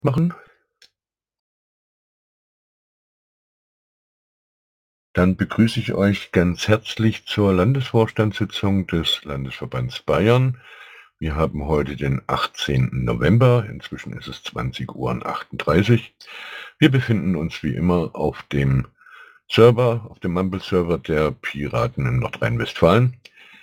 Machen. Dann begrüße ich euch ganz herzlich zur Landesvorstandssitzung des Landesverbands Bayern. Wir haben heute den 18. November, inzwischen ist es 20:38 Uhr. Wir befinden uns wie immer auf dem Server, auf dem Mumble-Server der Piraten in Nordrhein-Westfalen.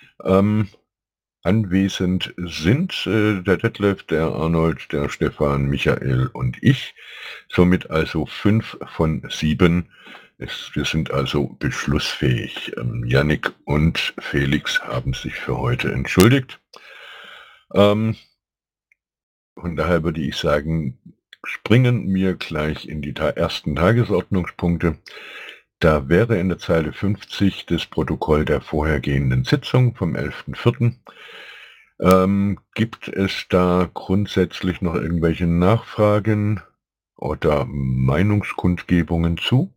Anwesend sind der Detlef, der Arnold, der Stefan, Michael und ich. Somit also 5 von 7. Wir sind also beschlussfähig. Jannik und Felix haben sich für heute entschuldigt. Von daher würde ich sagen, springen wir gleich in die ersten Tagesordnungspunkte. Da wäre in der Zeile 50 das Protokoll der vorhergehenden Sitzung vom 11.04. Gibt es da grundsätzlich noch irgendwelche Nachfragen oder Meinungskundgebungen zu?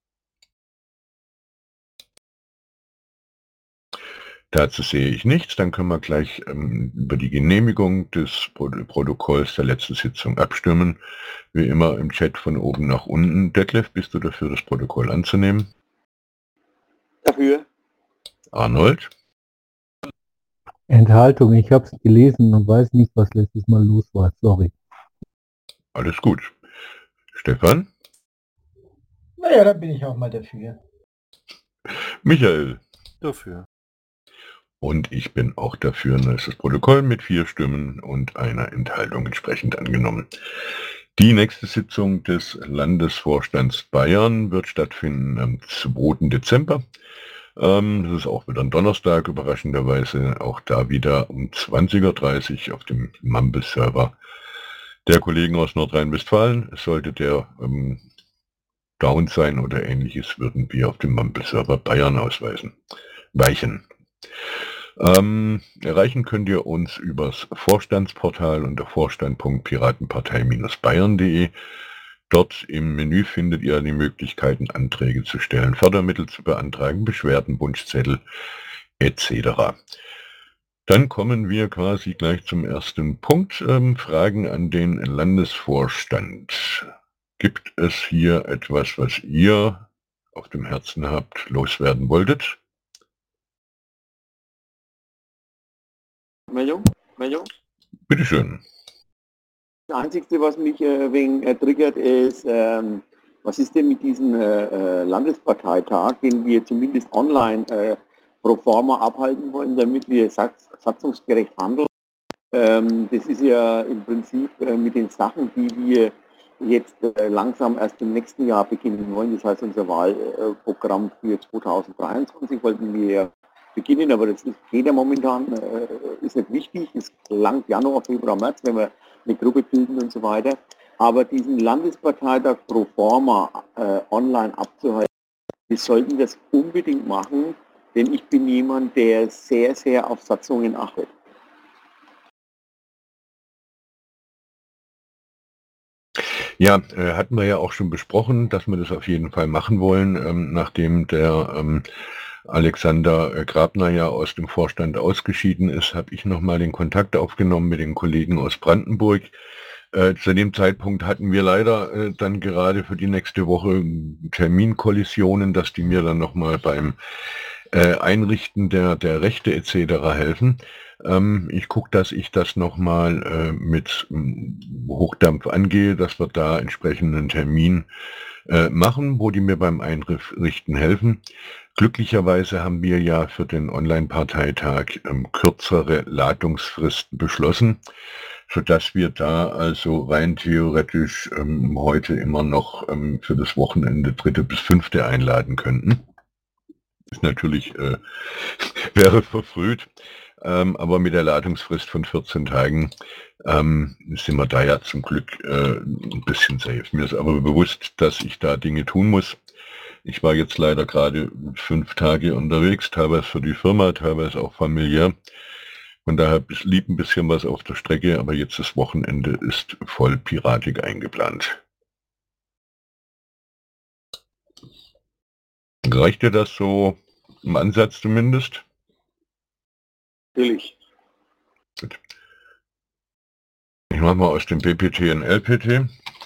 Dazu sehe ich nichts. Dann können wir gleich über die Genehmigung des Protokolls der letzten Sitzung abstimmen. Wie immer im Chat von oben nach unten. Detlef, bist du dafür, das Protokoll anzunehmen? Dafür. Arnold? Enthaltung, ich habe es gelesen und weiß nicht, was letztes Mal los war. Sorry. Alles gut. Stefan? Naja, dann bin ich auch mal dafür. Michael? Dafür. Und ich bin auch dafür. Dann ist das Protokoll mit 4 Stimmen und einer Enthaltung entsprechend angenommen. Die nächste Sitzung des Landesvorstands Bayern wird stattfinden am 2. Dezember. Das ist auch wieder ein Donnerstag, überraschenderweise auch da wieder um 20:30 Uhr auf dem Mumble-Server der Kollegen aus Nordrhein-Westfalen. Sollte der down sein oder ähnliches, würden wir auf dem Mumble-Server Bayern weichen. Erreichen könnt ihr uns übers Vorstandsportal unter vorstand.piratenpartei-bayern.de. Dort im Menü findet ihr die Möglichkeiten, Anträge zu stellen, Fördermittel zu beantragen, Beschwerden, Wunschzettel etc. Dann kommen wir quasi gleich zum ersten Punkt. Fragen an den Landesvorstand. Gibt es hier etwas, was ihr auf dem Herzen habt, loswerden wolltet? Meldung? Bitte schön. Das Einzige, was mich wegen triggert, ist, was ist denn mit diesem Landesparteitag, den wir zumindest online pro forma abhalten wollen, damit wir satzungsgerecht handeln. Das ist ja im Prinzip mit den Sachen, die wir jetzt langsam erst im nächsten Jahr beginnen wollen. Das heißt, unser Wahlprogramm für 2023 wollten wir beginnen, aber das geht ja momentan, ist nicht wichtig. Es langt Januar, Februar, März, wenn wir eine Gruppe bilden und so weiter. Aber diesen Landesparteitag pro forma online abzuhalten, wir sollten das unbedingt machen, denn ich bin jemand, der sehr, sehr auf Satzungen achtet. Ja, hatten wir ja auch schon besprochen, dass wir das auf jeden Fall machen wollen, nachdem der Alexander Grabner ja aus dem Vorstand ausgeschieden ist, habe ich nochmal den Kontakt aufgenommen mit den Kollegen aus Brandenburg. Zu dem Zeitpunkt hatten wir leider dann gerade für die nächste Woche Terminkollisionen, dass die mir dann nochmal beim Einrichten der Rechte etc. helfen. Ich gucke, dass ich das nochmal mit Hochdampf angehe, dass wir da entsprechenden Termin machen, wo die mir beim Einrichten helfen. Glücklicherweise haben wir ja für den Online-Parteitag kürzere Ladungsfristen beschlossen, sodass wir da also rein theoretisch heute immer noch für das Wochenende 3. bis 5. einladen könnten. Ist natürlich wäre verfrüht, aber mit der Ladungsfrist von 14 Tagen sind wir da ja zum Glück ein bisschen safe. Mir ist aber bewusst, dass ich da Dinge tun muss. Ich war jetzt leider gerade 5 Tage unterwegs, teilweise für die Firma, teilweise auch familiär. Von daher blieb ein bisschen was auf der Strecke, aber jetzt das Wochenende ist voll Piratik eingeplant. Reicht dir das so im Ansatz zumindest? Natürlich. Gut. Ich mache mal aus dem PPT ein LPT.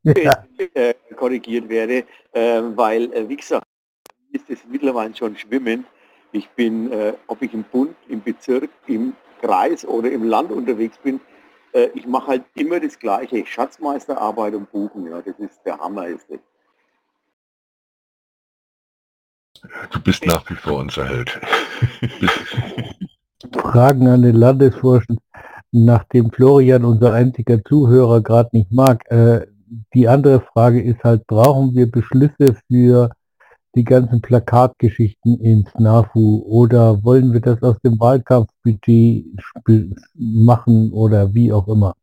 korrigiert werde, weil, wie gesagt, ist es mittlerweile schon schwimmen. Ich bin, ob ich im Bund, im Bezirk, im Kreis oder im Land unterwegs bin, ich mache halt immer das Gleiche. Schatzmeisterarbeit und Buchen, ja, das ist der Hammer. Ist das. Du bist nach wie vor unser Held. Fragen an den Landesvorstand, nachdem Florian unser einziger Zuhörer gerade nicht mag. Die andere Frage ist halt, brauchen wir Beschlüsse für die ganzen Plakatgeschichten ins NAFU oder wollen wir das aus dem Wahlkampfbudget machen oder wie auch immer?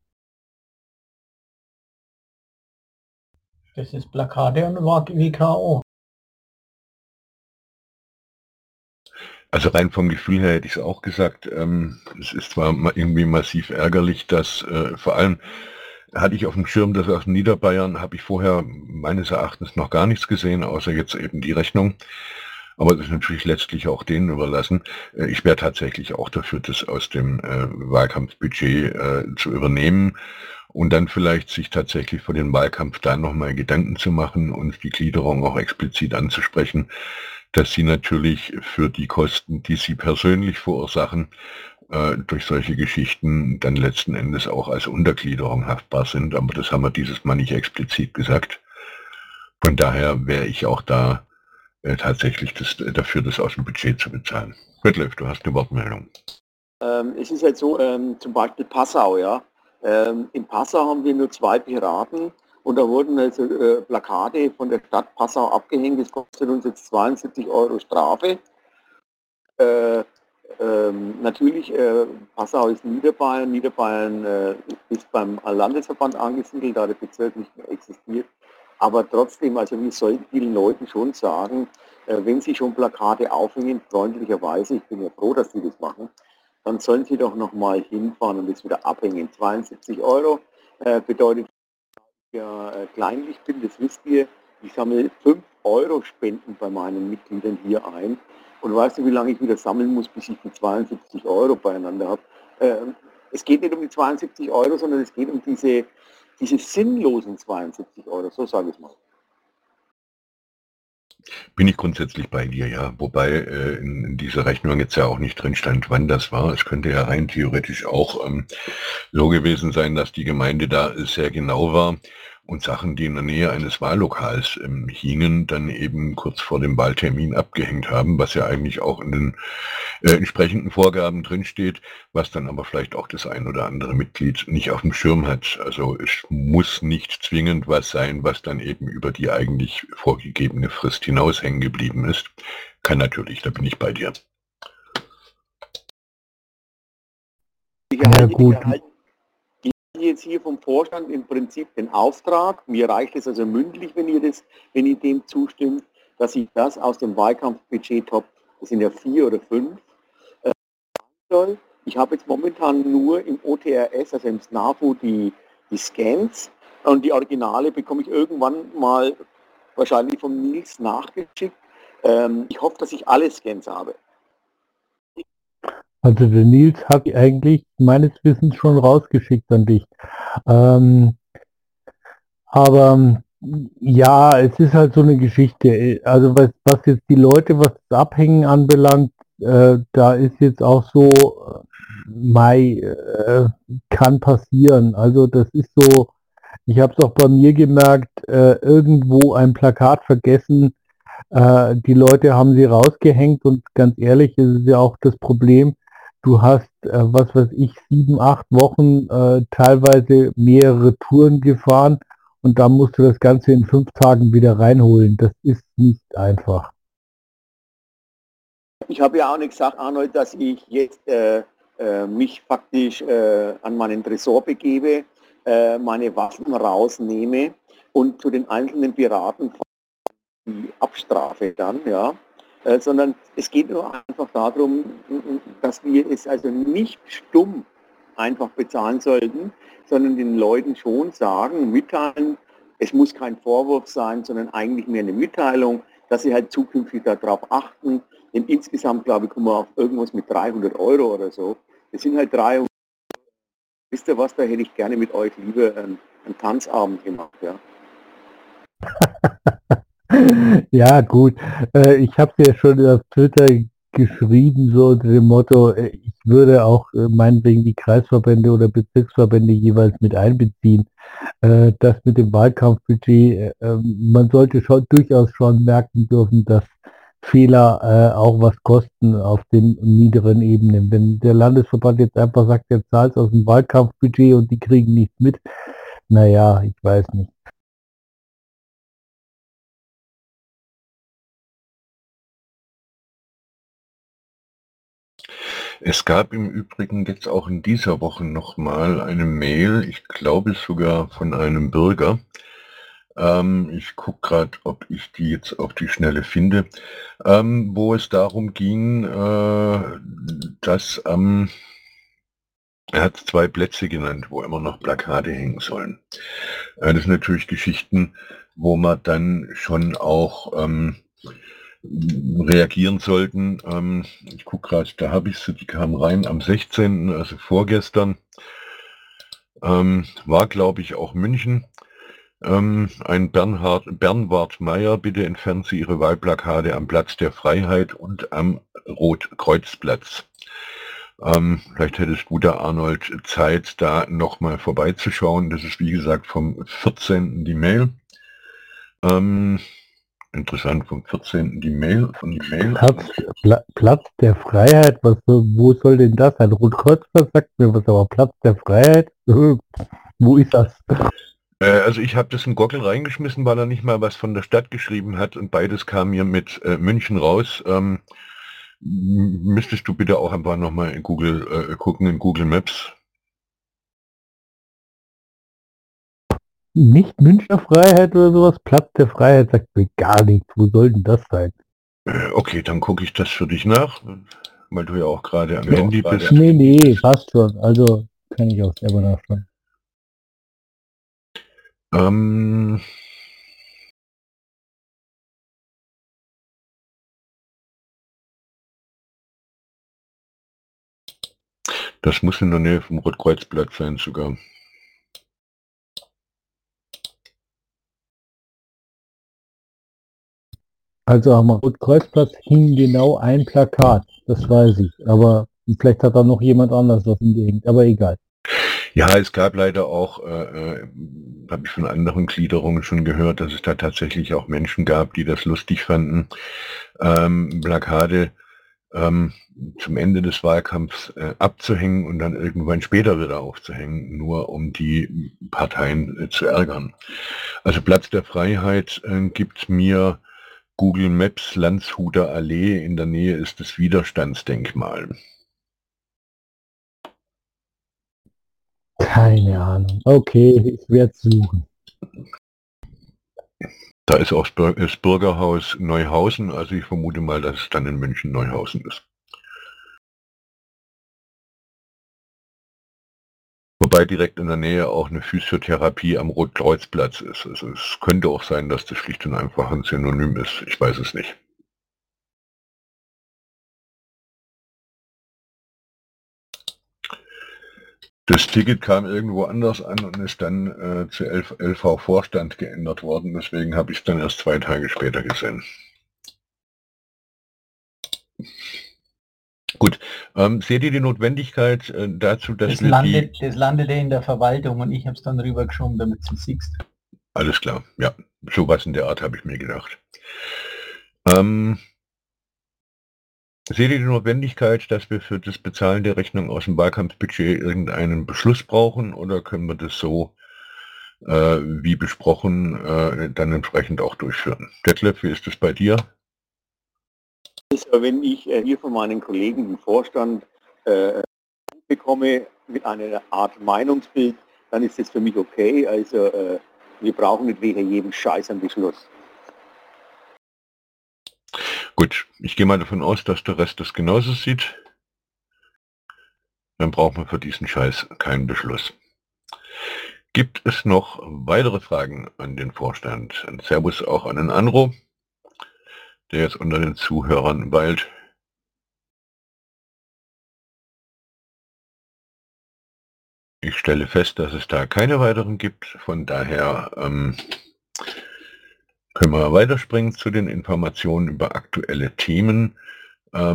Das ist Plakate und WKO. Also rein vom Gefühl her hätte ich es auch gesagt. Es ist zwar irgendwie massiv ärgerlich, dass vor allem hatte ich auf dem Schirm, dass aus Niederbayern habe ich vorher meines Erachtens noch gar nichts gesehen, außer jetzt eben die Rechnung. Aber das ist natürlich letztlich auch denen überlassen. Ich wäre tatsächlich auch dafür, das aus dem Wahlkampfbudget zu übernehmen und dann vielleicht sich tatsächlich vor dem Wahlkampf da nochmal Gedanken zu machen und die Gliederung auch explizit anzusprechen, dass sie natürlich für die Kosten, die sie persönlich verursachen, durch solche Geschichten dann letzten Endes auch als Untergliederung haftbar sind. Aber das haben wir dieses Mal nicht explizit gesagt. Von daher wäre ich auch da tatsächlich dafür, das aus dem Budget zu bezahlen. Wittliff, du hast eine Wortmeldung. Es ist halt so, zum Beispiel Passau, ja. In Passau haben wir nur 2 Piraten und da wurden also Plakate von der Stadt Passau abgehängt. Das kostet uns jetzt 72 € Strafe. Natürlich, Passau ist Niederbayern. Niederbayern ist beim Landesverband angesiedelt, da der Bezirk nicht mehr existiert. Aber trotzdem, also wir sollten vielen Leuten schon sagen, wenn sie schon Plakate aufhängen, freundlicherweise, ich bin ja froh, dass sie das machen, dann sollen sie doch nochmal hinfahren und das wieder abhängen. 72 € bedeutet, ja, kleinlich bin, das wisst ihr, ich sammle 5 € Spenden bei meinen Mitgliedern hier ein. Und weißt du, wie lange ich wieder sammeln muss, bis ich die 72 € beieinander habe? Es geht nicht um die 72 €, sondern es geht um diese sinnlosen 72 €, so sage ich mal. Bin ich grundsätzlich bei dir, ja. Wobei in dieser Rechnung jetzt ja auch nicht drin stand, wann das war. Es könnte ja rein theoretisch auch so gewesen sein, dass die Gemeinde da sehr genau war und Sachen, die in der Nähe eines Wahllokals hingen, dann eben kurz vor dem Wahltermin abgehängt haben, was ja eigentlich auch in den entsprechenden Vorgaben drinsteht, was dann aber vielleicht auch das ein oder andere Mitglied nicht auf dem Schirm hat. Also es muss nicht zwingend was sein, was dann eben über die eigentlich vorgegebene Frist hinaus hängen geblieben ist. Kann natürlich, da bin ich bei dir. Ja, gut. Ich halte jetzt hier vom Vorstand im Prinzip den Auftrag, mir reicht es also mündlich, wenn ihr dem zustimmt, dass ich das aus dem Wahlkampfbudget-Top, das sind ja 4 oder 5, soll. Ich habe jetzt momentan nur im OTRS, also im SNAFU, die Scans und die Originale bekomme ich irgendwann mal wahrscheinlich vom Nils nachgeschickt. Ich hoffe, dass ich alle Scans habe. Also der Nils hat die eigentlich meines Wissens schon rausgeschickt an dich. Aber ja, es ist halt so eine Geschichte. Also was jetzt die Leute, was das Abhängen anbelangt, da ist jetzt auch so, kann passieren. Also das ist so, ich habe es auch bei mir gemerkt, irgendwo ein Plakat vergessen. Die Leute haben sie rausgehängt und ganz ehrlich, es ist ja auch das Problem, du hast, was weiß ich, 7, 8 Wochen, teilweise mehrere Touren gefahren und da musst du das Ganze in 5 Tagen wieder reinholen. Das ist nicht einfach. Ich habe ja auch nicht gesagt, Arnold, dass ich jetzt mich faktisch an meinen Tresor begebe, meine Waffen rausnehme und zu den einzelnen Piraten die Abstrafe dann, ja. Sondern es geht nur einfach darum, dass wir es also nicht stumm einfach bezahlen sollten, sondern den Leuten schon sagen, mitteilen, es muss kein Vorwurf sein, sondern eigentlich mehr eine Mitteilung, dass sie halt zukünftig darauf achten. Denn insgesamt, glaube ich, kommen wir auf irgendwas mit 300 € oder so. Das sind halt 300 €. Wisst ihr was, da hätte ich gerne mit euch lieber einen Tanzabend gemacht, ja. Ja, gut. Ich habe ja schon auf Twitter geschrieben, so unter dem Motto, ich würde auch meinetwegen die Kreisverbände oder Bezirksverbände jeweils mit einbeziehen. Das mit dem Wahlkampfbudget, man sollte schon durchaus schon merken dürfen, dass Fehler auch was kosten auf den niederen Ebenen. Wenn der Landesverband jetzt einfach sagt, er zahlt aus dem Wahlkampfbudget und die kriegen nichts mit, naja, ich weiß nicht. Es gab im Übrigen jetzt auch in dieser Woche nochmal eine Mail, ich glaube sogar von einem Bürger. Ich gucke gerade, ob ich die jetzt auf die Schnelle finde, wo es darum ging, dass er hat 2 Plätze genannt, wo immer noch Plakate hängen sollen. Das sind natürlich Geschichten, wo man dann schon auch reagieren sollten. Ich gucke gerade, da habe ich sie, die kamen rein am 16., also vorgestern. War, glaube ich, auch München. Ein Bernward Meyer, bitte entfernen Sie Ihre Wahlplakate am Platz der Freiheit und am Rotkreuzplatz. Vielleicht hättest du da, Arnold, Zeit, da nochmal vorbeizuschauen. Das ist, wie gesagt, vom 14. die Mail. Interessant, vom 14. die Mail. Platz der Freiheit, wo soll denn das sein? Rotkreuzplatz sagt mir was, aber Platz der Freiheit? Wo ist das? Also ich habe das in Gockel reingeschmissen, weil er nicht mal was von der Stadt geschrieben hat und beides kam mir mit München raus. Müsstest du bitte auch einfach nochmal in Google gucken, in Google Maps. Nicht Münchner Freiheit oder sowas? Platz der Freiheit sagt mir gar nichts. Wo soll denn das sein? Okay, dann gucke ich das für dich nach, weil du ja auch gerade am Handy bist. Nee, passt schon. Also kann ich auch selber nachschauen. Das muss in der Nähe vom Rotkreuzplatz sein sogar. Also am Rotkreuzplatz hing genau ein Plakat, das weiß ich. Aber vielleicht hat da noch jemand anders was hingehängt, aber egal. Ja, es gab leider auch, habe ich von anderen Gliederungen schon gehört, dass es da tatsächlich auch Menschen gab, die das lustig fanden, Plakate zum Ende des Wahlkampfs abzuhängen und dann irgendwann später wieder aufzuhängen, nur um die Parteien zu ärgern. Also Platz der Freiheit gibt mir Google Maps Landshuter Allee, in der Nähe ist das Widerstandsdenkmal. Keine Ahnung. Okay, ich werde suchen. Da ist auch das Bürgerhaus Neuhausen, also ich vermute mal, dass es dann in München Neuhausen ist. Wobei direkt in der Nähe auch eine Physiotherapie am Rotkreuzplatz ist. Also es könnte auch sein, dass das schlicht und einfach ein Synonym ist. Ich weiß es nicht. Das Ticket kam irgendwo anders an und ist dann zu LV-Vorstand geändert worden. Deswegen habe ich es dann erst 2 Tage später gesehen. Gut, seht ihr die Notwendigkeit dazu, dass Das landete in der Verwaltung und ich habe es dann rübergeschoben, damit du es siehst. Alles klar, ja, sowas in der Art habe ich mir gedacht. Seht ihr die Notwendigkeit, dass wir für das Bezahlen der Rechnung aus dem Wahlkampfbudget irgendeinen Beschluss brauchen oder können wir das so, wie besprochen, dann entsprechend auch durchführen? Detlef, wie ist das bei dir? Also, wenn ich hier von meinen Kollegen im Vorstand bekomme mit einer Art Meinungsbild, dann ist das für mich okay. Also wir brauchen nicht wegen jedem Scheiß einen Beschluss. Gut, ich gehe mal davon aus, dass der Rest das genauso sieht. Dann braucht man für diesen Scheiß keinen Beschluss. Gibt es noch weitere Fragen an den Vorstand? Ein Servus auch an den Andro, der jetzt unter den Zuhörern weilt. Ich stelle fest, dass es da keine weiteren gibt. Von daher Können wir weiterspringen zu den Informationen über aktuelle Themen. Da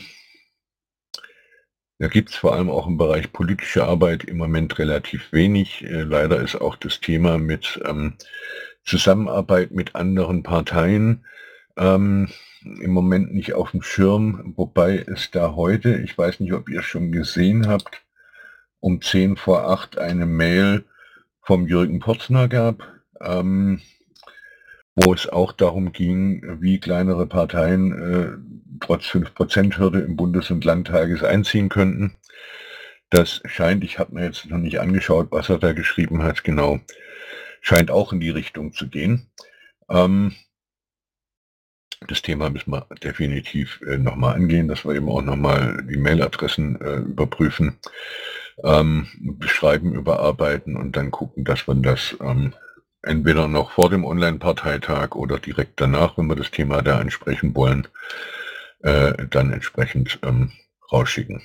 gibt es vor allem auch im Bereich politische Arbeit im Moment relativ wenig. Leider ist auch das Thema mit Zusammenarbeit mit anderen Parteien im Moment nicht auf dem Schirm, wobei es da heute, ich weiß nicht, ob ihr es schon gesehen habt, um 7:50 eine Mail vom Jürgen Potzner gab, wo es auch darum ging, wie kleinere Parteien trotz 5%-Hürde im Bundes- und Landtages einziehen könnten. Das scheint, ich habe mir jetzt noch nicht angeschaut, was er da geschrieben hat, genau, scheint auch in die Richtung zu gehen. Das Thema müssen wir definitiv nochmal angehen, dass wir eben auch nochmal die Mailadressen überprüfen, beschreiben, überarbeiten und dann gucken, dass wir das entweder noch vor dem Online-Parteitag oder direkt danach, wenn wir das Thema da ansprechen wollen, dann entsprechend rausschicken.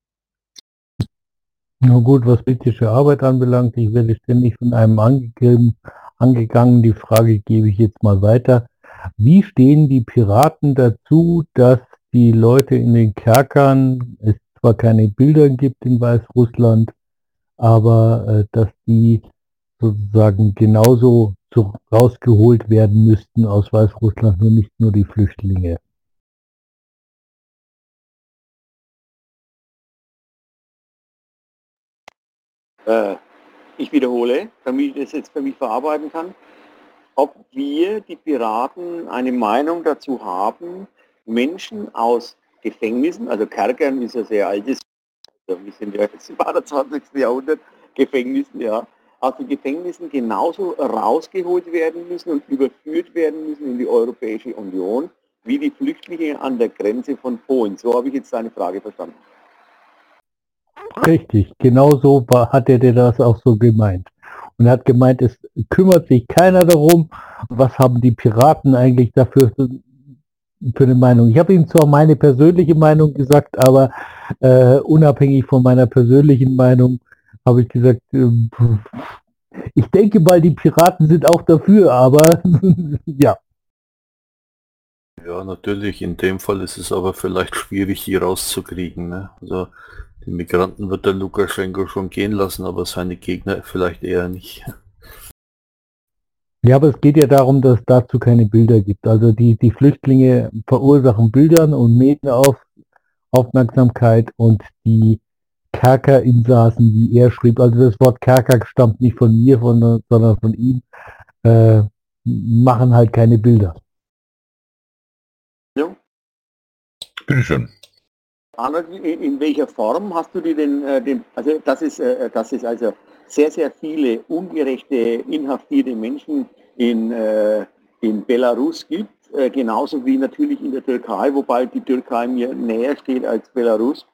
Na gut, was politische Arbeit anbelangt, ich werde ständig von einem angegangen. Die Frage gebe ich jetzt mal weiter. Wie stehen die Piraten dazu, dass die Leute in den Kerkern, es zwar keine Bilder gibt in Weißrussland, aber dass die sozusagen genauso rausgeholt werden müssten aus Weißrussland, nur nicht nur die Flüchtlinge? Ich wiederhole, damit ich das jetzt für mich verarbeiten kann, ob wir, die Piraten, eine Meinung dazu haben, Menschen aus Gefängnissen, also Kerkern ist ja sehr altes, wir sind ja jetzt im 21. Jahrhundert, Gefängnissen, ja, aus den Gefängnissen genauso rausgeholt werden müssen und überführt werden müssen in die Europäische Union, wie die Flüchtlinge an der Grenze von Polen. So habe ich jetzt deine Frage verstanden. Richtig, genau so hat er das auch so gemeint. Und er hat gemeint, es kümmert sich keiner darum, was haben die Piraten eigentlich dafür für eine Meinung. Ich habe ihm zwar meine persönliche Meinung gesagt, aber unabhängig von meiner persönlichen Meinung habe ich gesagt, ich denke mal, die Piraten sind auch dafür, aber ja. Ja, natürlich, in dem Fall ist es aber vielleicht schwierig, die rauszukriegen. Ne? Also die Migranten wird der Lukaschenko schon gehen lassen, aber seine Gegner vielleicht eher nicht. Ja, aber es geht ja darum, dass es dazu keine Bilder gibt. Also die Flüchtlinge verursachen Bildern und Medienaufmerksamkeit und die Kerkerinsassen, wie er schrieb, also das Wort Kerker stammt nicht von mir, sondern von ihm, machen halt keine Bilder. Ja. Bitteschön. Arnold, in welcher Form hast du die denn, also dass es also sehr, sehr viele ungerechte, inhaftierte Menschen in Belarus gibt, genauso wie natürlich in der Türkei, wobei die Türkei mir näher steht als Belarus.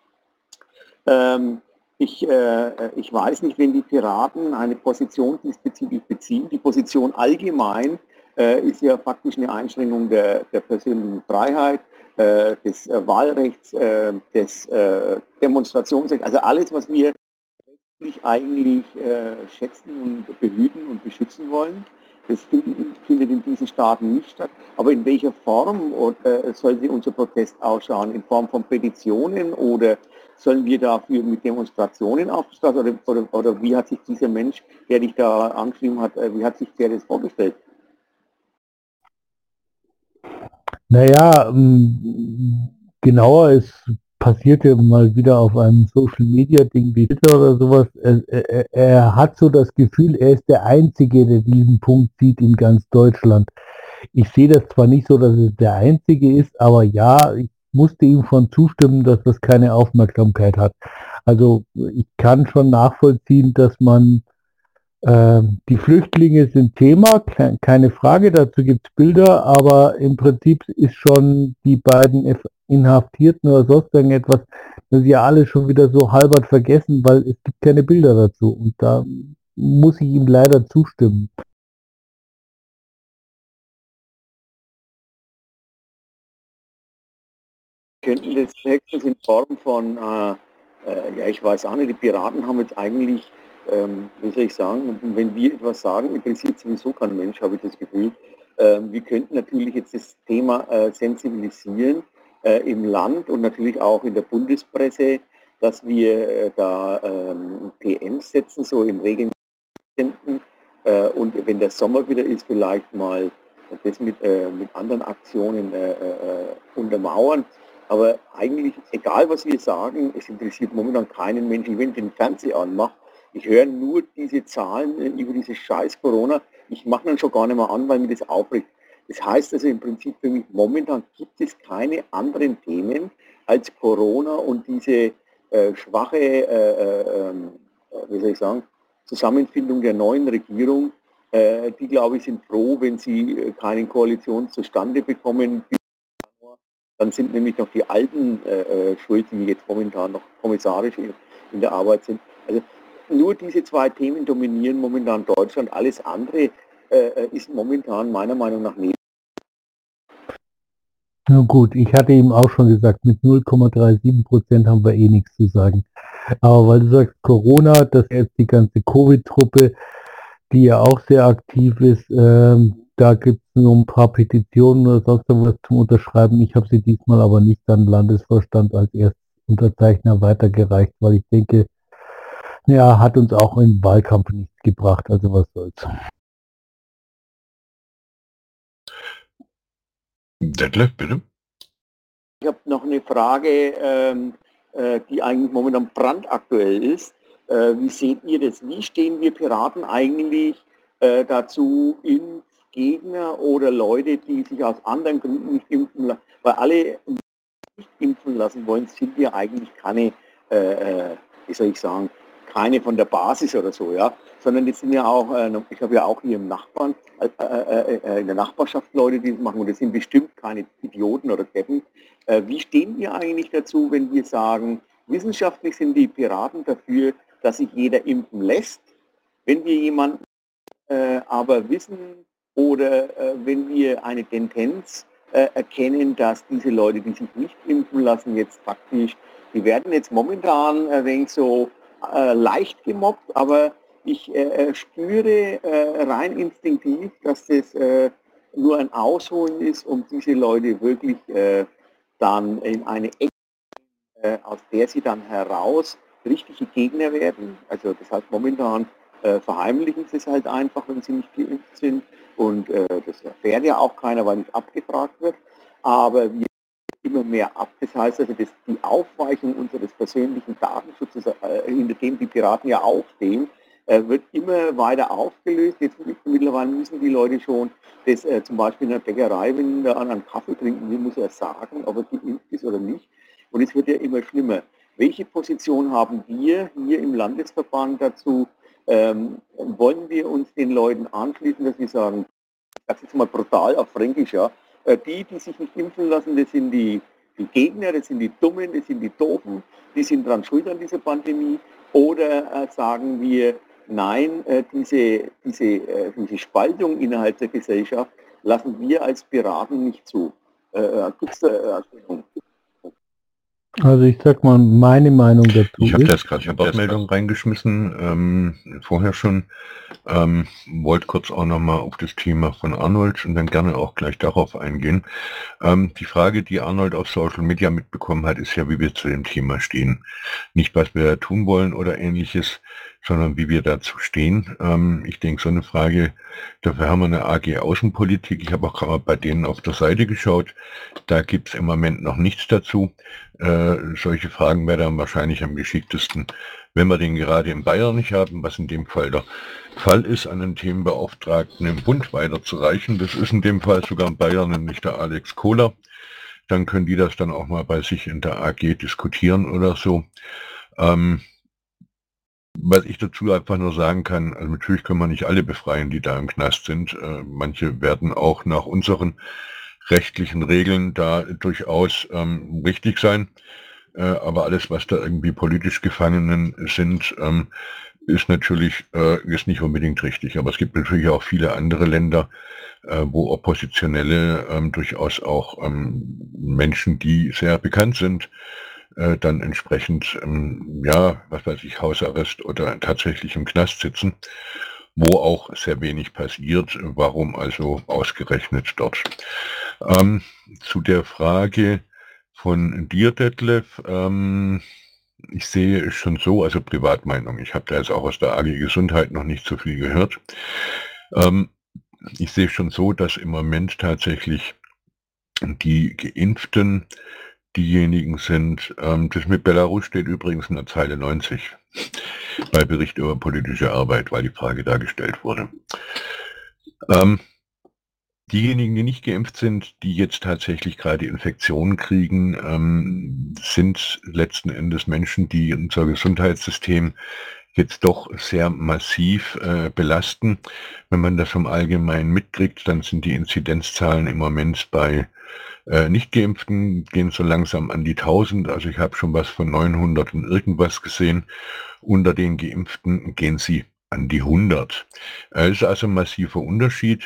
Ich weiß nicht, wenn die Piraten eine Position diesbezüglich beziehen. Die Position allgemein ist ja faktisch eine Einschränkung der persönlichen Freiheit, des Wahlrechts, des Demonstrationsrechts, also alles, was wir eigentlich schätzen und behüten und beschützen wollen. Das findet in diesen Staaten nicht statt. Aber in welcher Form sollte unser Protest ausschauen? In Form von Petitionen oder sollen wir dafür mit Demonstrationen auf die Straße oder wie hat sich dieser Mensch, der dich da angeschrieben hat, wie hat sich der das vorgestellt? Naja, genauer, es passierte mal wieder auf einem Social-Media-Ding wie Twitter oder sowas. Er hat so das Gefühl, er ist der Einzige, der diesen Punkt sieht in ganz Deutschland. Ich sehe das zwar nicht so, dass es der Einzige ist, aber ja, ich musste ihm schon zustimmen, dass das keine Aufmerksamkeit hat. Also ich kann schon nachvollziehen, dass man die Flüchtlinge sind Thema, keine Frage, dazu gibt es Bilder, aber im Prinzip ist schon die beiden Inhaftierten oder sonst irgendetwas, das ist ja alle schon wieder so halbert vergessen, weil es gibt keine Bilder dazu und da muss ich ihm leider zustimmen. Könnten das höchstens in Form von, ja, ich weiß auch nicht, die Piraten haben jetzt eigentlich, wie soll ich sagen, wenn wir etwas sagen, interessiert sowieso kein Mensch, habe ich das Gefühl. Wir könnten natürlich jetzt das Thema sensibilisieren im Land und natürlich auch in der Bundespresse, dass wir da PMs setzen, so im regelmäßigen und wenn der Sommer wieder ist, vielleicht mal das mit anderen Aktionen untermauern. Aber eigentlich, egal was wir sagen, es interessiert momentan keinen Menschen. Wenn ich den Fernseher anmache, ich höre nur diese Zahlen über dieses scheiß Corona. Ich mache dann schon gar nicht mehr an, weil mich das aufregt. Das heißt also im Prinzip für mich, momentan gibt es keine anderen Themen als Corona und diese schwache, wie soll ich sagen, Zusammenfindung der neuen Regierung. Die, glaube ich, sind froh, wenn sie keine Koalition zustande bekommen. Dann sind nämlich noch die alten schuld, die jetzt momentan noch kommissarisch in der Arbeit sind. Also nur diese zwei Themen dominieren momentan Deutschland. Alles andere ist momentan meiner Meinung nach nicht. Na gut, ich hatte eben auch schon gesagt, mit 0,37% haben wir eh nichts zu sagen. Aber weil du sagst Corona, das ist jetzt die ganze Covid-Truppe, die ja auch sehr aktiv ist, da gibt es nur ein paar Petitionen oder sonst was zum Unterschreiben. Ich habe sie diesmal aber nicht an den Landesvorstand als Erstunterzeichner weitergereicht, weil ich denke, ja, hat uns auch im Wahlkampf nichts gebracht, also was soll's. Detlef, bitte. Ich habe noch eine Frage, die eigentlich momentan brandaktuell ist. Wie seht ihr das? Wie stehen wir Piraten eigentlich dazu, Impfgegner oder Leute, die sich aus anderen Gründen nicht impfen lassen? Weil alle nicht impfen lassen wollen, sind wir eigentlich keine, wie soll ich sagen, keine von der Basis oder so, ja, sondern das sind ja auch, ich habe ja auch hier im Nachbarn, in der Nachbarschaft Leute, die das machen und das sind bestimmt keine Idioten oder Deppen. Wie stehen wir eigentlich dazu, wenn wir sagen, wissenschaftlich sind die Piraten dafür, dass sich jeder impfen lässt, wenn wir jemanden aber wissen oder wenn wir eine Tendenz erkennen, dass diese Leute, die sich nicht impfen lassen, jetzt faktisch, die werden jetzt momentan ein wenig so leicht gemobbt, aber ich spüre rein instinktiv, dass das nur ein Ausholen ist, um diese Leute wirklich dann in eine Ecke, aus der sie dann heraus richtige Gegner werden. Also das heißt momentan verheimlichen sie es halt einfach, wenn sie nicht geimpft sind. Und das erfährt ja auch keiner, weil nicht abgefragt wird. Aber wir immer mehr ab. Das heißt also, dass die Aufweichung unseres persönlichen Datenschutzes, hinter dem die Piraten ja aufstehen, wird immer weiter aufgelöst. Jetzt mittlerweile müssen die Leute schon das zum Beispiel in der Bäckerei, wenn da einen Kaffee trinken will, muss er sagen, ob er geimpft ist oder nicht. Und es wird ja immer schlimmer. Welche Position haben wir hier im Landesverband dazu? Wollen wir uns den Leuten anschließen, dass wir sagen, das ist mal brutal auf Fränkisch, ja, die sich nicht impfen lassen, das sind die Gegner, das sind die Dummen, das sind die Doofen, die sind dran schuld an dieser Pandemie. Oder sagen wir, nein, diese Spaltung innerhalb der Gesellschaft lassen wir als Piraten nicht zu. Gibt es da Erklärung? Also ich sag mal, meine Meinung dazu Ich habe ist, das gerade, ich habe Wortmeldung reingeschmissen, vorher schon. Wollte kurz auch nochmal auf das Thema von Arnold und dann gerne auch gleich darauf eingehen. Die Frage, die Arnold auf Social Media mitbekommen hat, ist ja, wie wir zu dem Thema stehen. Nicht, was wir tun wollen oder ähnliches, sondern wie wir dazu stehen. Ich denke, so eine Frage, dafür haben wir eine AG Außenpolitik. Ich habe auch gerade bei denen auf der Seite geschaut. Da gibt es im Moment noch nichts dazu. Solche Fragen wäre dann wahrscheinlich am geschicktesten, wenn wir den gerade in Bayern nicht haben, was in dem Fall der Fall ist, an den Themenbeauftragten im Bund weiterzureichen. Das ist in dem Fall sogar in Bayern, nämlich der Alex Kohler. Dann können die das dann auch mal bei sich in der AG diskutieren oder so. Was ich dazu einfach nur sagen kann, also natürlich können wir nicht alle befreien, die da im Knast sind. Manche werden auch nach unseren rechtlichen Regeln da durchaus richtig sein. Aber alles, was da irgendwie politisch Gefangenen sind, ist natürlich ist nicht unbedingt richtig. Aber es gibt natürlich auch viele andere Länder, wo Oppositionelle durchaus auch Menschen, die sehr bekannt sind, dann entsprechend, ja, was weiß ich, Hausarrest oder tatsächlich im Knast sitzen. wo auch sehr wenig passiert. Warum also ausgerechnet dort? Zu der Frage von dir, Detlef, ich sehe es schon so, also Privatmeinung, ich habe da jetzt auch aus der AG Gesundheit noch nicht so viel gehört. Ich sehe schon so, dass im Moment tatsächlich die Geimpften diejenigen sind, das mit Belarus steht übrigens in der Zeile 90 bei Bericht über politische Arbeit, weil die Frage da gestellt wurde. Diejenigen, die nicht geimpft sind, die jetzt tatsächlich gerade Infektionen kriegen, sind letzten Endes Menschen, die unser Gesundheitssystem jetzt doch sehr massiv belasten. Wenn man das vom Allgemeinen mitkriegt, dann sind die Inzidenzzahlen im Moment bei Nicht-Geimpften gehen so langsam an die 1000. Also ich habe schon was von 900 und irgendwas gesehen. Unter den Geimpften gehen sie an die 100. Es ist also ein massiver Unterschied.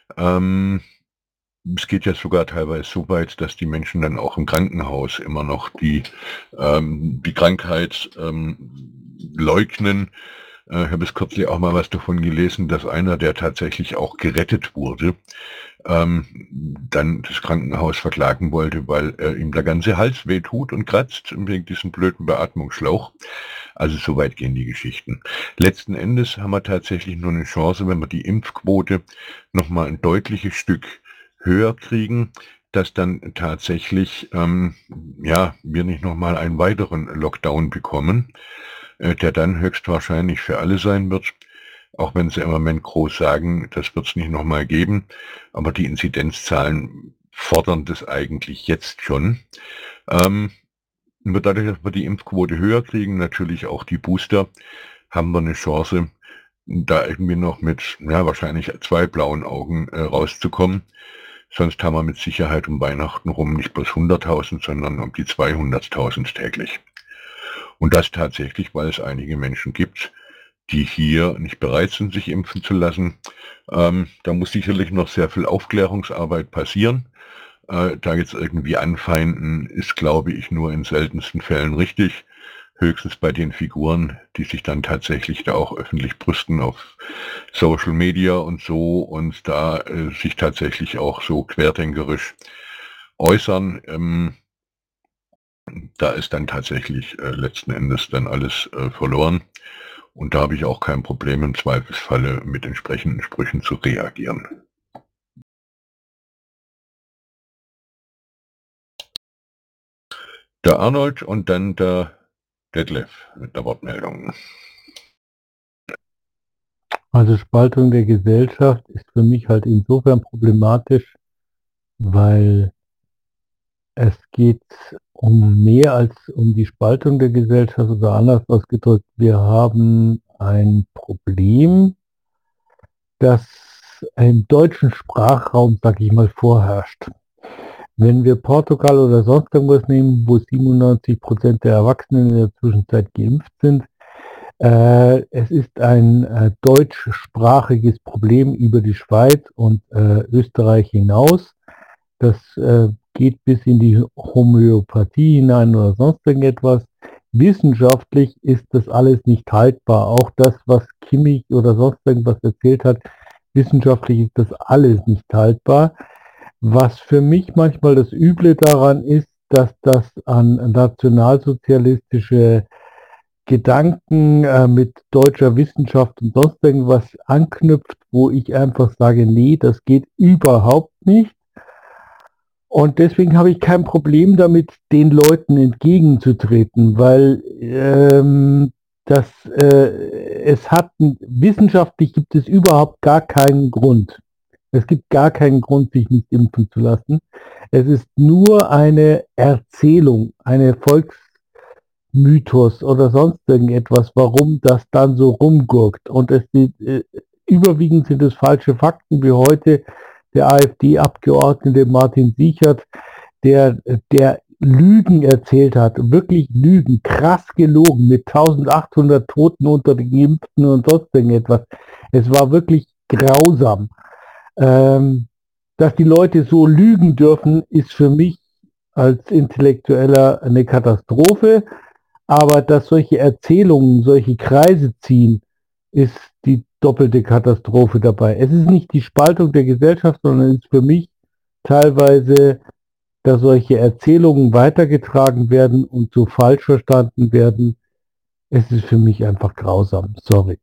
Es geht ja sogar teilweise so weit, dass die Menschen dann auch im Krankenhaus immer noch die Krankheit leugnen. Ich habe es kürzlich auch mal was davon gelesen, dass einer, der tatsächlich auch gerettet wurde, dann das Krankenhaus verklagen wollte, weil ihm der ganze Hals wehtut und kratzt wegen diesem blöden Beatmungsschlauch. Also so weit gehen die Geschichten. Letzten Endes haben wir tatsächlich nur eine Chance, wenn wir die Impfquote nochmal ein deutliches Stück höher kriegen, dass dann tatsächlich wir nicht nochmal einen weiteren Lockdown bekommen, der dann höchstwahrscheinlich für alle sein wird. Auch wenn sie im Moment groß sagen, das wird es nicht nochmal geben, aber die Inzidenzzahlen fordern das eigentlich jetzt schon. Dadurch, dass wir die Impfquote höher kriegen, natürlich auch die Booster, haben wir eine Chance, da irgendwie noch mit wahrscheinlich 2 blauen Augen rauszukommen. Sonst haben wir mit Sicherheit um Weihnachten rum nicht bloß 100.000, sondern um die 200.000 täglich. Und das tatsächlich, weil es einige Menschen gibt, die hier nicht bereit sind, sich impfen zu lassen. Da muss sicherlich noch sehr viel Aufklärungsarbeit passieren. Da jetzt irgendwie anfeinden, ist, glaube ich, nur in seltensten Fällen richtig. Höchstens bei den Figuren, die sich dann tatsächlich da auch öffentlich brüsten auf Social Media und so und da sich tatsächlich auch so querdenkerisch äußern. Da ist dann tatsächlich letzten Endes dann alles verloren. Und da habe ich auch kein Problem, im Zweifelsfalle mit entsprechenden Sprüchen zu reagieren. Der Arnold und dann der Detlef mit der Wortmeldung. Also Spaltung der Gesellschaft ist für mich halt insofern problematisch, weil es geht um mehr als um die Spaltung der Gesellschaft oder anders ausgedrückt, wir haben ein Problem, das im deutschen Sprachraum, sag ich mal, vorherrscht. Wenn wir Portugal oder sonst irgendwas nehmen, wo 97% der Erwachsenen in der Zwischenzeit geimpft sind, es ist ein deutschsprachiges Problem über die Schweiz und Österreich hinaus. Das geht bis in die Homöopathie hinein oder sonst irgendetwas. Wissenschaftlich ist das alles nicht haltbar. Auch das, was Kimmich oder sonst irgendwas erzählt hat, wissenschaftlich ist das alles nicht haltbar. Was für mich manchmal das Üble daran ist, dass das an nationalsozialistische Gedanken mit deutscher Wissenschaft und sonst irgendwas anknüpft, wo ich einfach sage, nee, das geht überhaupt nicht. Und deswegen habe ich kein Problem damit, den Leuten entgegenzutreten, weil wissenschaftlich gibt es überhaupt gar keinen Grund. Es gibt gar keinen Grund, sich nicht impfen zu lassen. Es ist nur eine Erzählung, eine Volksmythos oder sonst irgendetwas, warum das dann so rumgurkt. Und überwiegend sind es falsche Fakten, wie heute der AfD-Abgeordnete Martin Sichert, der Lügen erzählt hat, wirklich Lügen, krass gelogen, mit 1800 Toten unter den Geimpften und sonst irgendetwas. Es war wirklich grausam. Dass die Leute so lügen dürfen, ist für mich als Intellektueller eine Katastrophe, aber dass solche Erzählungen, solche Kreise ziehen, ist die doppelte Katastrophe dabei. Es ist nicht die Spaltung der Gesellschaft, sondern es ist für mich teilweise, dass solche Erzählungen weitergetragen werden und so falsch verstanden werden. Es ist für mich einfach grausam. Sorry.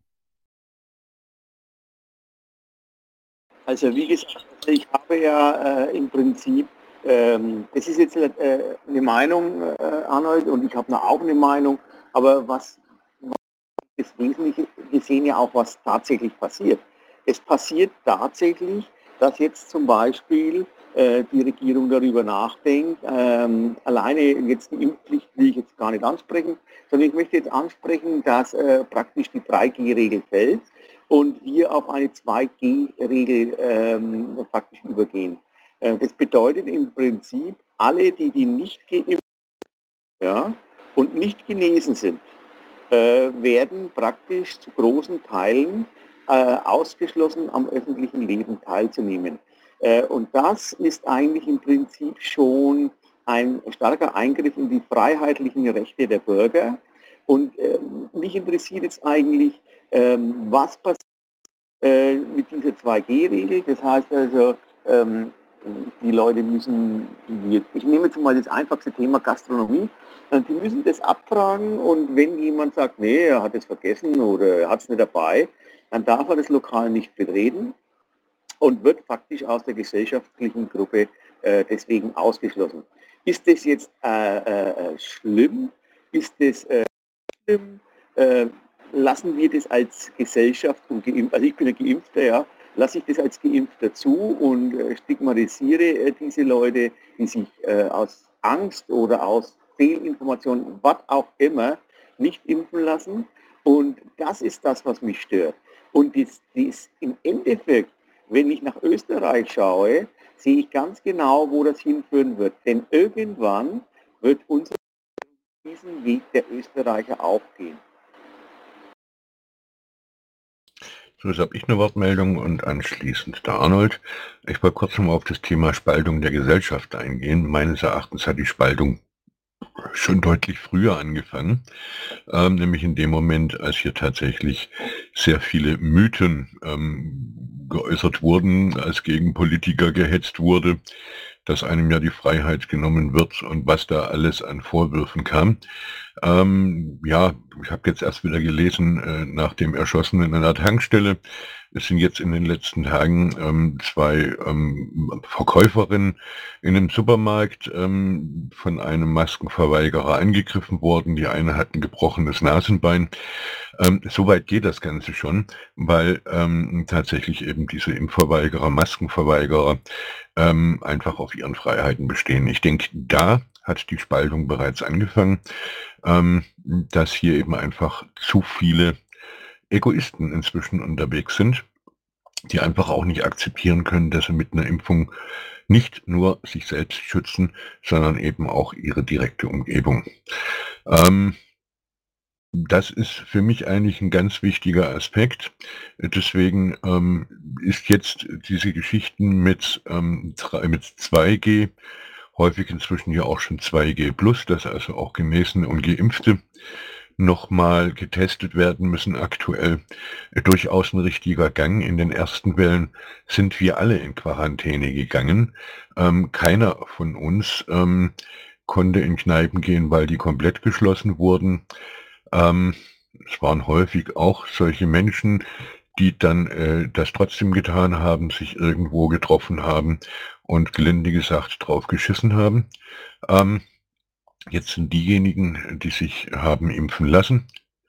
Also wie gesagt, ich habe ja im Prinzip, das ist jetzt eine Meinung, Arnold, und ich habe auch eine Meinung, aber was das Wesentliche, wir sehen ja auch, was tatsächlich passiert. Es passiert tatsächlich, dass jetzt zum Beispiel die Regierung darüber nachdenkt, alleine jetzt die Impfpflicht will ich jetzt gar nicht ansprechen, sondern ich möchte jetzt ansprechen, dass praktisch die 3G-Regel fällt und wir auf eine 2G-Regel praktisch übergehen. Das bedeutet im Prinzip, alle, die nicht geimpft sind und nicht genesen sind, werden praktisch zu großen Teilen ausgeschlossen, am öffentlichen Leben teilzunehmen. Und das ist eigentlich im Prinzip schon ein starker Eingriff in die freiheitlichen Rechte der Bürger. Und mich interessiert jetzt eigentlich, was passiert mit dieser 2G-Regel. Das heißt also, die Leute müssen, ich nehme jetzt mal das einfachste Thema Gastronomie, die müssen das abfragen, und wenn jemand sagt, nee, er hat es vergessen oder er hat es nicht dabei, dann darf er das Lokal nicht betreten und wird faktisch aus der gesellschaftlichen Gruppe deswegen ausgeschlossen. Ist das jetzt schlimm? Ist das schlimm? Lassen wir das als Gesellschaft und Geimpfter, also ich bin ein Geimpfter, ja, lasse ich das als Geimpfter zu und stigmatisiere diese Leute, die sich aus Angst oder aus Fehlinformationen, was auch immer, nicht impfen lassen. Und das ist das, was mich stört. Und das im Endeffekt, wenn ich nach Österreich schaue, sehe ich ganz genau, wo das hinführen wird. Denn irgendwann wird unser diesen Weg der Österreicher auch gehen. So, jetzt habe ich eine Wortmeldung und anschließend der Arnold. Ich wollte kurz nochmal auf das Thema Spaltung der Gesellschaft eingehen. Meines Erachtens hat die Spaltung schon deutlich früher angefangen, nämlich in dem Moment, als hier tatsächlich sehr viele Mythen geäußert wurden, als gegen Politiker gehetzt wurde, dass einem ja die Freiheit genommen wird und was da alles an Vorwürfen kam. Ja, ich habe jetzt erst wieder gelesen, nach dem Erschossenen an der Tankstelle. Es sind jetzt in den letzten Tagen zwei Verkäuferinnen in einem Supermarkt von einem Maskenverweigerer angegriffen worden. Die eine hat ein gebrochenes Nasenbein. Soweit geht das Ganze schon, weil tatsächlich eben diese Impfverweigerer, Maskenverweigerer einfach auf ihren Freiheiten bestehen. Ich denke, da hat die Spaltung bereits angefangen, dass hier eben einfach zu viele Egoisten inzwischen unterwegs sind, die einfach auch nicht akzeptieren können, dass sie mit einer Impfung nicht nur sich selbst schützen, sondern eben auch ihre direkte Umgebung. Das ist für mich eigentlich ein ganz wichtiger Aspekt. Deswegen ist jetzt diese Geschichten mit 2G, häufig inzwischen ja auch schon 2G+, dass also auch Genesene und Geimpfte nochmal getestet werden müssen aktuell, durchaus ein richtiger Gang. In den ersten Wellen sind wir alle in Quarantäne gegangen. Keiner von uns konnte in Kneipen gehen, weil die komplett geschlossen wurden. Es waren häufig auch solche Menschen, die dann das trotzdem getan haben, sich irgendwo getroffen haben und gelinde gesagt drauf geschissen haben. Jetzt sind diejenigen, die sich haben impfen lassen,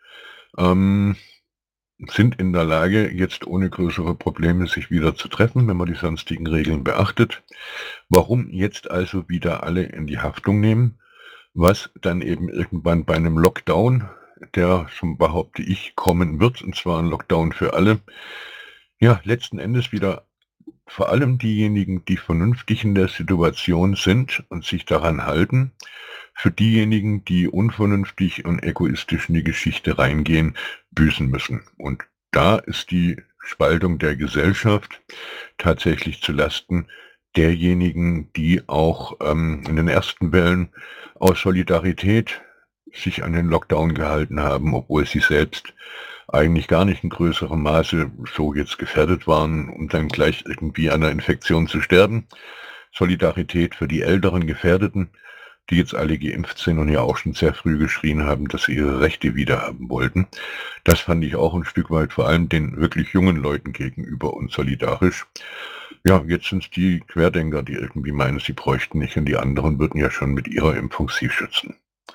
sind in der Lage, jetzt ohne größere Probleme sich wieder zu treffen, wenn man die sonstigen Regeln beachtet. Warum jetzt also wieder alle in die Haftung nehmen, was dann eben irgendwann bei einem Lockdown, der, so behaupte ich, kommen wird, und zwar ein Lockdown für alle, ja, letzten Endes wieder vor allem diejenigen, die vernünftig in der Situation sind und sich daran halten, für diejenigen, die unvernünftig und egoistisch in die Geschichte reingehen, büßen müssen. Und da ist die Spaltung der Gesellschaft tatsächlich zu Lasten derjenigen, die auch in den ersten Wellen aus Solidarität sich an den Lockdown gehalten haben, obwohl sie selbst eigentlich gar nicht in größerem Maße so jetzt gefährdet waren, um dann gleich irgendwie an einer Infektion zu sterben. Solidarität für die älteren Gefährdeten, die jetzt alle geimpft sind und ja auch schon sehr früh geschrien haben, dass sie ihre Rechte wiederhaben wollten. Das fand ich auch ein Stück weit vor allem den wirklich jungen Leuten gegenüber unsolidarisch. Ja, jetzt sind es die Querdenker, die irgendwie meinen, sie bräuchten nicht und die anderen würden ja schon mit ihrer Impfung sie schützen.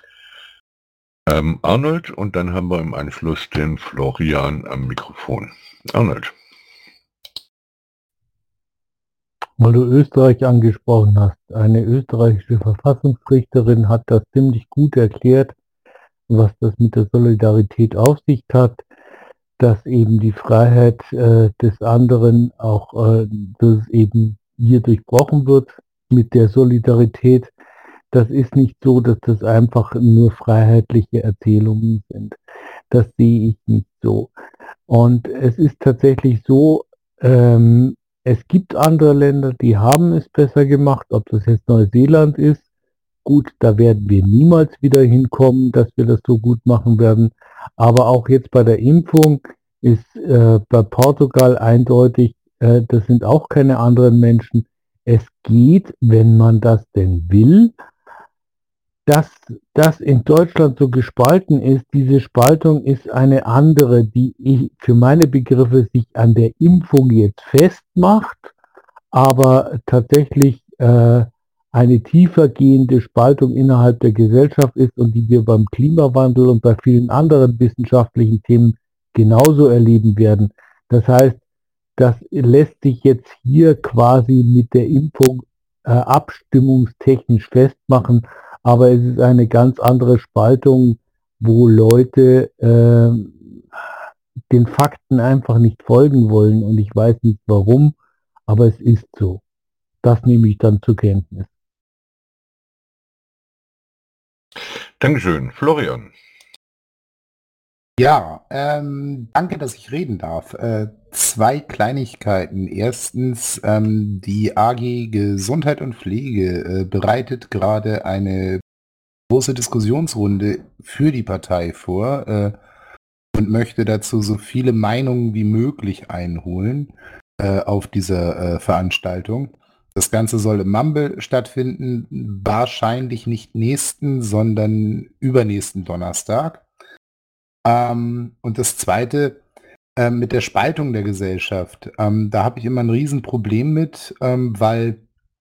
Arnold und dann haben wir im Anschluss den Florian am Mikrofon. Arnold. Weil du Österreich angesprochen hast. Eine österreichische Verfassungsrichterin hat das ziemlich gut erklärt, was das mit der Solidarität auf sich hat, dass eben die Freiheit des anderen auch, dass es eben hier durchbrochen wird mit der Solidarität. Das ist nicht so, dass das einfach nur freiheitliche Erzählungen sind. Das sehe ich nicht so. Und es ist tatsächlich so, es gibt andere Länder, die haben es besser gemacht, ob das jetzt Neuseeland ist. Gut, da werden wir niemals wieder hinkommen, dass wir das so gut machen werden. Aber auch jetzt bei der Impfung ist bei Portugal eindeutig, das sind auch keine anderen Menschen. Es geht, wenn man das denn will. Dass das in Deutschland so gespalten ist, diese Spaltung ist eine andere, die für meine Begriffe sich an der Impfung jetzt festmacht, aber tatsächlich eine tiefergehende Spaltung innerhalb der Gesellschaft ist und die wir beim Klimawandel und bei vielen anderen wissenschaftlichen Themen genauso erleben werden. Das heißt, das lässt sich jetzt hier quasi mit der Impfung abstimmungstechnisch festmachen, aber es ist eine ganz andere Spaltung, wo Leute den Fakten einfach nicht folgen wollen und ich weiß nicht warum, aber es ist so. Das nehme ich dann zur Kenntnis. Dankeschön. Florian. Ja, danke, dass ich reden darf. Zwei Kleinigkeiten. Erstens, die AG Gesundheit und Pflege bereitet gerade eine große Diskussionsrunde für die Partei vor und möchte dazu so viele Meinungen wie möglich einholen auf dieser Veranstaltung. Das Ganze soll im Mumble stattfinden, wahrscheinlich nicht nächsten, sondern übernächsten Donnerstag. Und das Zweite, mit der Spaltung der Gesellschaft. Da habe ich immer ein Riesenproblem mit, weil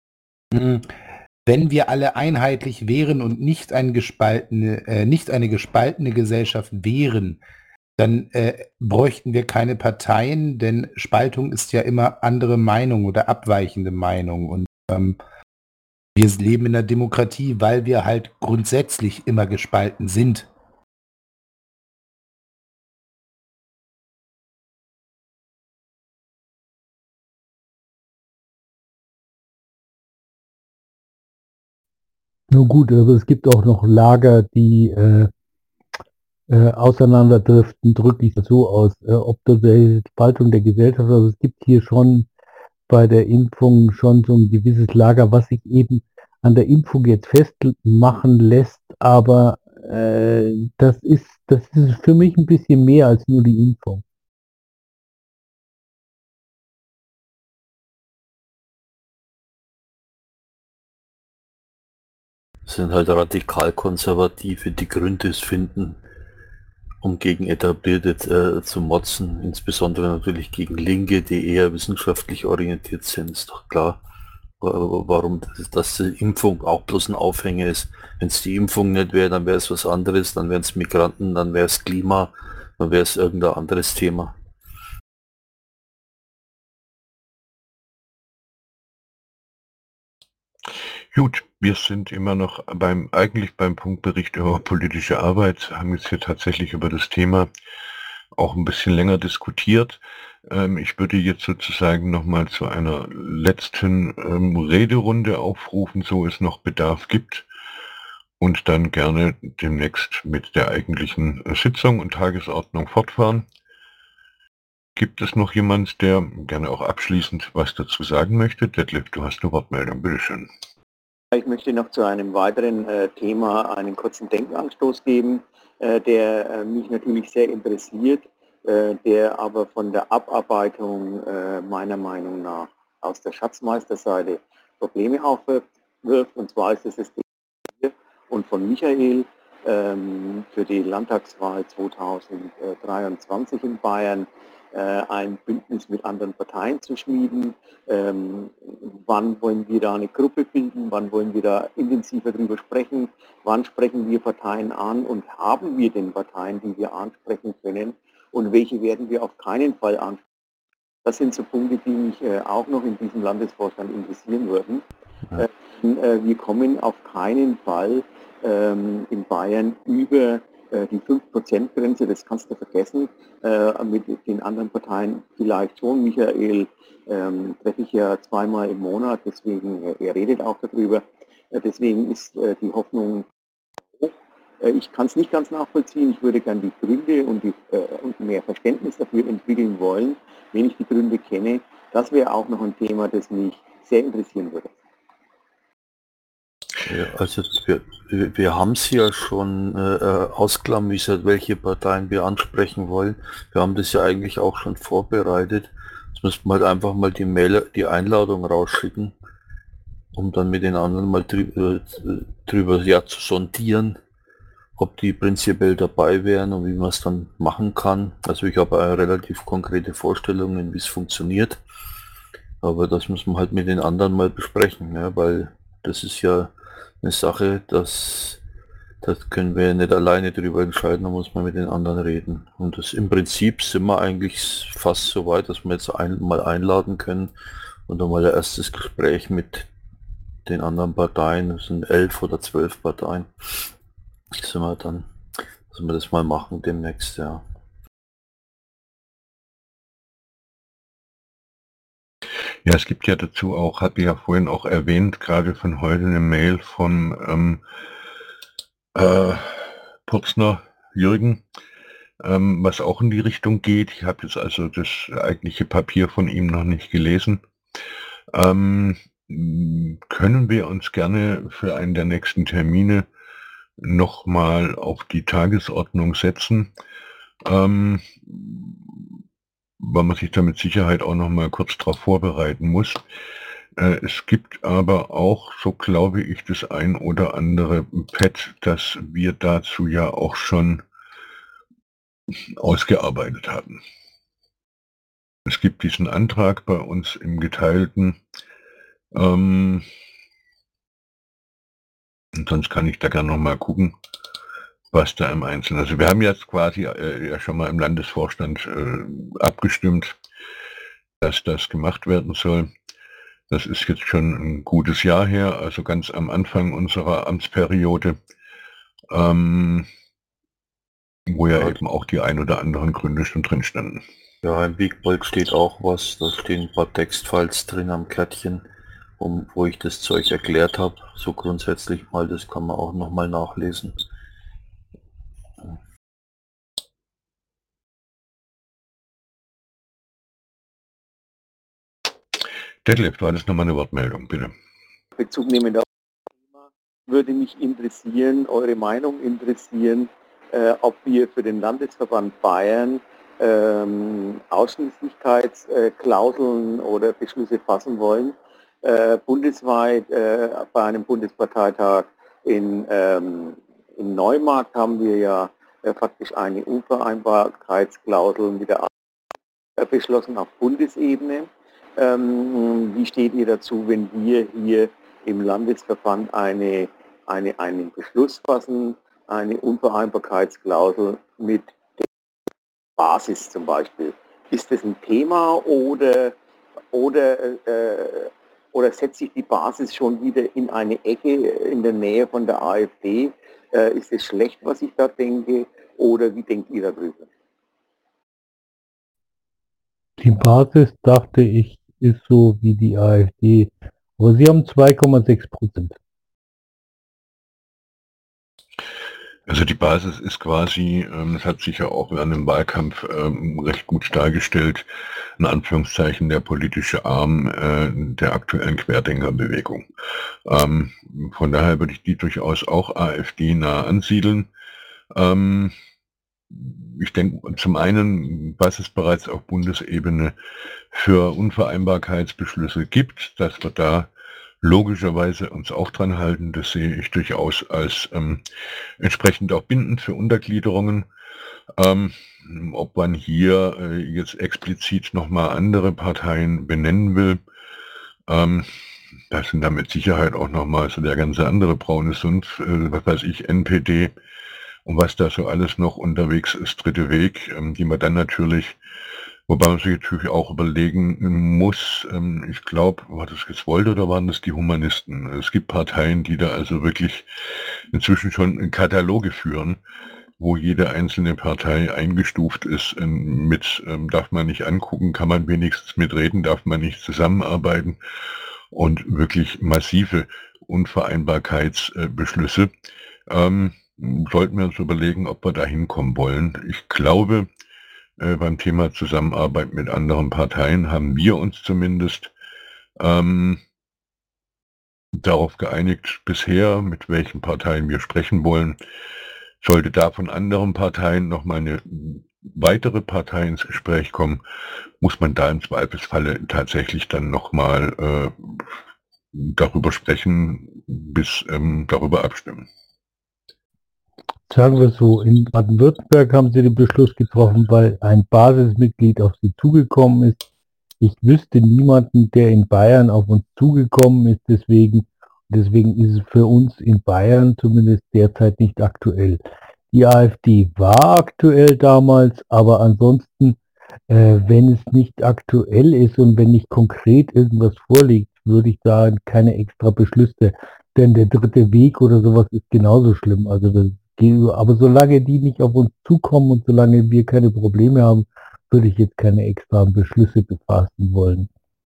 wenn wir alle einheitlich wären und nicht eine gespaltene Gesellschaft wären, dann bräuchten wir keine Parteien, denn Spaltung ist ja immer andere Meinung oder abweichende Meinung. Und wir leben in einer Demokratie, weil wir halt grundsätzlich immer gespalten sind. Nur gut, aber es gibt auch noch Lager, die auseinanderdriften, drücke ich das so aus, ob das die Spaltung der Gesellschaft, also es gibt hier schon bei der Impfung schon so ein gewisses Lager, was sich eben an der Impfung jetzt festmachen lässt, aber das ist für mich ein bisschen mehr als nur die Impfung. Es sind halt Radikal-Konservative, die Gründe finden, um gegen Etablierte zu motzen, insbesondere natürlich gegen Linke, die eher wissenschaftlich orientiert sind, ist doch klar, warum dass die Impfung auch bloß ein Aufhänger ist. Wenn es die Impfung nicht wäre, dann wäre es was anderes, dann wären es Migranten, dann wäre es Klima, dann wäre es irgendein anderes Thema. Gut, wir sind immer noch eigentlich beim Punktbericht über politische Arbeit, haben jetzt hier tatsächlich über das Thema auch ein bisschen länger diskutiert. Ich würde jetzt sozusagen nochmal zu einer letzten Rederunde aufrufen, so es noch Bedarf gibt, und dann gerne demnächst mit der eigentlichen Sitzung und Tagesordnung fortfahren. Gibt es noch jemand, der gerne auch abschließend was dazu sagen möchte? Detlef, du hast eine Wortmeldung, bitteschön. Ich möchte noch zu einem weiteren Thema einen kurzen Denkanstoß geben, der mich natürlich sehr interessiert. der aber von der Abarbeitung meiner Meinung nach aus der Schatzmeisterseite Probleme aufwirft. Und zwar ist es das und von Michael für die Landtagswahl 2023 in Bayern ein Bündnis mit anderen Parteien zu schmieden. Wann wollen wir da eine Gruppe bilden? Wann wollen wir da intensiver drüber sprechen? Wann sprechen wir Parteien an und haben wir denn Parteien, die wir ansprechen können? Und welche werden wir auf keinen Fall ansprechen? Das sind so Punkte, die mich auch noch in diesem Landesvorstand interessieren würden. Wir kommen auf keinen Fall in Bayern über die 5%-Grenze, das kannst du vergessen. Mit den anderen Parteien vielleicht schon. Michael treffe ich ja zweimal im Monat, deswegen, er redet auch darüber. Deswegen ist die Hoffnung hoch. Ich kann es nicht ganz nachvollziehen. Ich würde gerne die Gründe und mehr Verständnis dafür entwickeln wollen, wenn ich die Gründe kenne. Das wäre auch noch ein Thema, das mich sehr interessieren würde. Ja, also wir haben es ja schon ausklamüsert, welche Parteien wir ansprechen wollen. Wir haben das ja eigentlich auch schon vorbereitet. Jetzt müssten wir halt einfach mal die Einladung rausschicken, um dann mit den anderen mal drüber zu sondieren, ob die prinzipiell dabei wären und wie man es dann machen kann. Also ich habe relativ konkrete Vorstellungen, wie es funktioniert. Aber das muss man halt mit den anderen mal besprechen, ja, weil das ist ja eine Sache, das können wir ja nicht alleine drüber entscheiden, da muss man mit den anderen reden. Und das im Prinzip sind wir eigentlich fast so weit, dass wir jetzt mal einladen können und dann mal ein erstes Gespräch mit den anderen Parteien, das sind 11 oder 12 Parteien, sind wir dann, dass wir das mal machen demnächst, ja. Ja, es gibt ja dazu auch, hatte ja vorhin auch erwähnt, gerade von heute eine Mail von Purzner Jürgen, was auch in die Richtung geht. Ich habe jetzt also das eigentliche Papier von ihm noch nicht gelesen. Können wir uns gerne für einen der nächsten Termine nochmal auf die Tagesordnung setzen, weil man sich da mit Sicherheit auch noch mal kurz darauf vorbereiten muss. Es gibt aber auch, so glaube ich, das ein oder andere Pad, das wir dazu ja auch schon ausgearbeitet haben. Es gibt diesen Antrag bei uns im Geteilten. Und sonst kann ich da gerne noch mal gucken, was da im Einzelnen. Also wir haben jetzt quasi ja schon mal im Landesvorstand abgestimmt, dass das gemacht werden soll. Das ist jetzt schon ein gutes Jahr her, also ganz am Anfang unserer Amtsperiode, wo ja eben auch die ein oder anderen Gründe schon drin standen. Ja, im Wegbold steht auch was, da stehen ein paar Textfiles drin am Kärtchen, wo ich das Zeug erklärt habe. So grundsätzlich mal, das kann man auch nochmal nachlesen. Detlef, du hattest nochmal eine Wortmeldung, bitte. Bezug nehmend auf das Thema würde mich interessieren, eure Meinung interessieren, ob wir für den Landesverband Bayern Ausschließlichkeitsklauseln oder Beschlüsse fassen wollen. Bundesweit bei einem Bundesparteitag in Neumarkt haben wir ja faktisch eine Unvereinbarkeitsklausel mit der beschlossen auf Bundesebene. Wie steht ihr dazu, wenn wir hier im Landesverband einen Beschluss fassen, eine Unvereinbarkeitsklausel mit der Basis zum Beispiel? Ist das ein Thema oder setzt sich die Basis schon wieder in eine Ecke in der Nähe von der AfD? Ist es schlecht, was ich da denke, oder wie denkt ihr darüber? Die Basis, dachte ich, ist so wie die AfD. Aber sie haben 2,6%. Also die Basis ist quasi, das hat sich ja auch während dem Wahlkampf recht gut dargestellt, in Anführungszeichen der politische Arm der aktuellen Querdenkerbewegung. Von daher würde ich die durchaus auch AfD nah ansiedeln. ich denke, zum einen, was es bereits auf Bundesebene für Unvereinbarkeitsbeschlüsse gibt, dass wir da logischerweise uns auch dran halten. Das sehe ich durchaus als entsprechend auch bindend für Untergliederungen. Ob man hier jetzt explizit nochmal andere Parteien benennen will, das sind da mit Sicherheit auch nochmal so der ganze andere braune Sumpf, was weiß ich, NPD und was da so alles noch unterwegs ist, dritte Weg, die man dann natürlich, wobei man sich natürlich auch überlegen muss, ich glaube, war das Gezwollt oder waren das die Humanisten? Es gibt Parteien, die da also wirklich inzwischen schon Kataloge führen, wo jede einzelne Partei eingestuft ist mit, darf man nicht angucken, kann man wenigstens mitreden, darf man nicht zusammenarbeiten und wirklich massive Unvereinbarkeitsbeschlüsse. Sollten wir uns überlegen, ob wir da hinkommen wollen. Ich glaube, beim Thema Zusammenarbeit mit anderen Parteien haben wir uns zumindest darauf geeinigt bisher, mit welchen Parteien wir sprechen wollen. Sollte da von anderen Parteien noch mal eine weitere Partei ins Gespräch kommen, muss man da im Zweifelsfalle tatsächlich dann noch mal darüber sprechen, bis darüber abstimmen. Sagen wir so, in Baden-Württemberg haben sie den Beschluss getroffen, weil ein Basismitglied auf sie zugekommen ist. Ich wüsste niemanden, der in Bayern auf uns zugekommen ist, deswegen ist es für uns in Bayern zumindest derzeit nicht aktuell. Die AfD war aktuell damals, aber ansonsten, wenn es nicht aktuell ist und wenn nicht konkret irgendwas vorliegt, würde ich da keine extra Beschlüsse, denn der dritte Weg oder sowas ist genauso schlimm. Also aber solange die nicht auf uns zukommen und solange wir keine Probleme haben, würde ich jetzt keine extra Beschlüsse befassen wollen.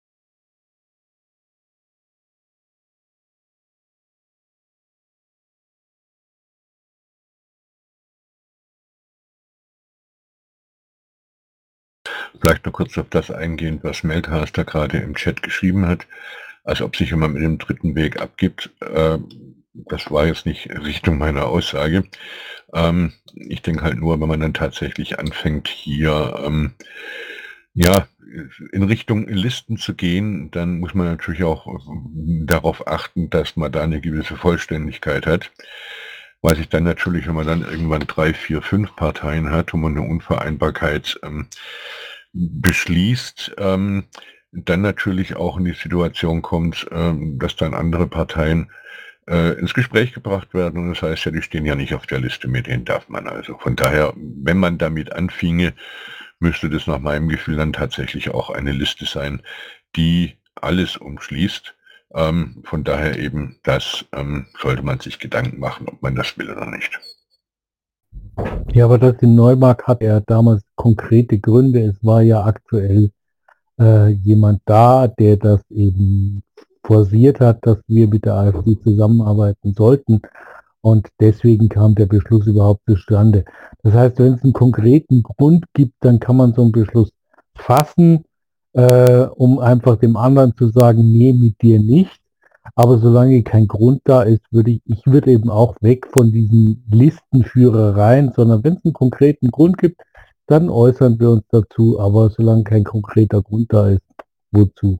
Vielleicht noch kurz auf das eingehend, was Melcaster gerade im Chat geschrieben hat, als ob sich jemand mit dem dritten Weg abgibt. Das war jetzt nicht Richtung meiner Aussage. Ich denke halt nur, wenn man dann tatsächlich anfängt, hier ja, in Richtung Listen zu gehen, dann muss man natürlich auch darauf achten, dass man da eine gewisse Vollständigkeit hat. Weil sich dann natürlich, wenn man dann irgendwann 3, 4, 5 Parteien hat, wo man eine Unvereinbarkeit beschließt, dann natürlich auch in die Situation kommt, dass dann andere Parteien ins Gespräch gebracht werden. Und das heißt ja, die stehen ja nicht auf der Liste, mit denen darf man also. Von daher, wenn man damit anfinge, müsste das nach meinem Gefühl dann tatsächlich auch eine Liste sein, die alles umschließt. Von daher eben, das sollte man sich Gedanken machen, ob man das will oder nicht. Ja, aber das in Neumarkt hat er damals konkrete Gründe. Es war ja aktuell jemand da, der das eben forciert hat, dass wir mit der AfD zusammenarbeiten sollten. Und deswegen kam der Beschluss überhaupt zustande. Das heißt, wenn es einen konkreten Grund gibt, dann kann man so einen Beschluss fassen, um einfach dem anderen zu sagen, nee, mit dir nicht. Aber solange kein Grund da ist, würde ich würde eben auch weg von diesen Listenführereien, sondern wenn es einen konkreten Grund gibt, dann äußern wir uns dazu. Aber solange kein konkreter Grund da ist, wozu?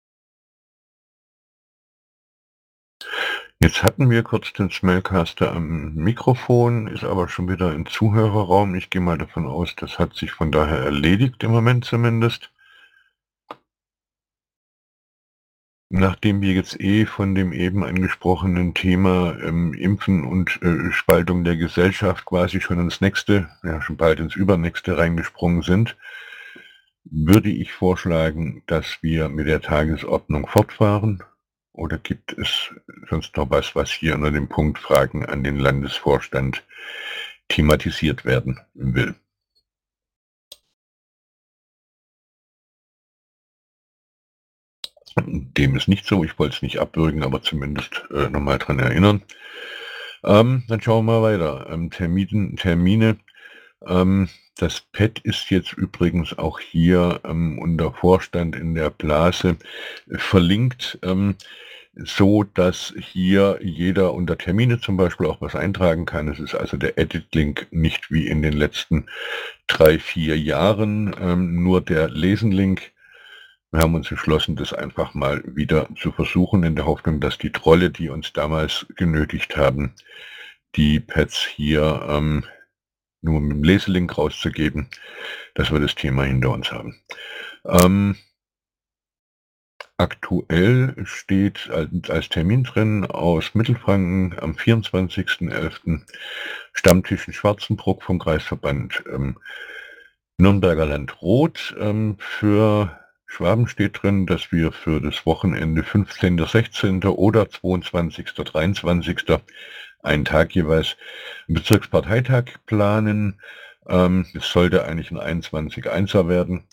Jetzt hatten wir kurz den Smellcaster am Mikrofon, ist aber schon wieder im Zuhörerraum. Ich gehe mal davon aus, das hat sich von daher erledigt, im Moment zumindest. Nachdem wir jetzt von dem eben angesprochenen Thema Impfen und Spaltung der Gesellschaft quasi schon ins nächste, ja schon bald ins übernächste reingesprungen sind, würde ich vorschlagen, dass wir mit der Tagesordnung fortfahren. Oder gibt es sonst noch was hier unter dem Punkt Fragen an den Landesvorstand thematisiert werden will? Dem ist nicht so, ich wollte es nicht abwürgen, aber zumindest nochmal dran erinnern. Dann schauen wir mal weiter. Termine. Das Pad ist jetzt übrigens auch hier unter Vorstand in der Blase verlinkt. so dass hier jeder unter Termine zum Beispiel auch was eintragen kann. Es ist also der Edit-Link nicht wie in den letzten 3-4 Jahren nur der Lesen-Link. Wir haben uns entschlossen, das einfach mal wieder zu versuchen, in der Hoffnung, dass die Trolle, die uns damals genötigt haben, die Pads hier nur mit dem Leselink rauszugeben, dass wir das Thema hinter uns haben. Aktuell steht als Termin drin aus Mittelfranken am 24.11. Stammtisch in Schwarzenbruck vom Kreisverband Nürnberger Land Rot. Für Schwaben steht drin, dass wir für das Wochenende 15., 16. oder 22., 23. einen Tag jeweils einen Bezirksparteitag planen. Es sollte eigentlich ein 21.1er werden.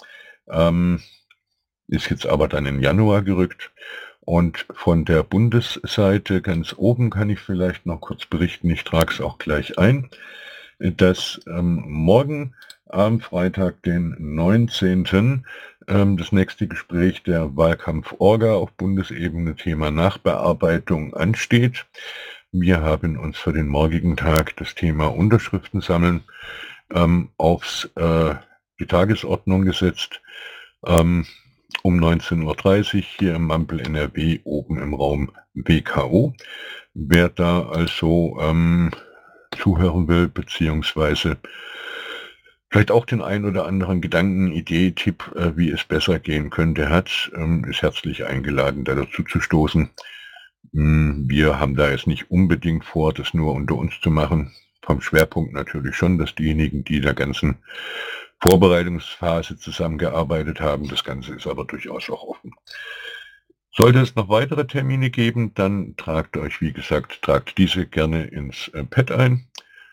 Ist jetzt aber dann im Januar gerückt. Und von der Bundesseite ganz oben kann ich vielleicht noch kurz berichten, ich trage es auch gleich ein, dass morgen am Freitag, den 19. Das nächste Gespräch der Wahlkampf-Orga auf Bundesebene Thema Nachbearbeitung ansteht. Wir haben uns für den morgigen Tag das Thema Unterschriften sammeln auf die Tagesordnung gesetzt. Um 19.30 Uhr hier im Mampel NRW oben im Raum WKO. Wer da also zuhören will, beziehungsweise vielleicht auch den einen oder anderen Gedanken, Idee, Tipp, wie es besser gehen könnte, hat, ist herzlich eingeladen, da dazu zu stoßen. Wir haben da jetzt nicht unbedingt vor, das nur unter uns zu machen. Vom Schwerpunkt natürlich schon, dass diejenigen, die der ganzen Vorbereitungsphase zusammengearbeitet haben. Das Ganze ist aber durchaus auch offen. Sollte es noch weitere Termine geben, dann tragt euch, wie gesagt, tragt diese gerne ins Pad ein.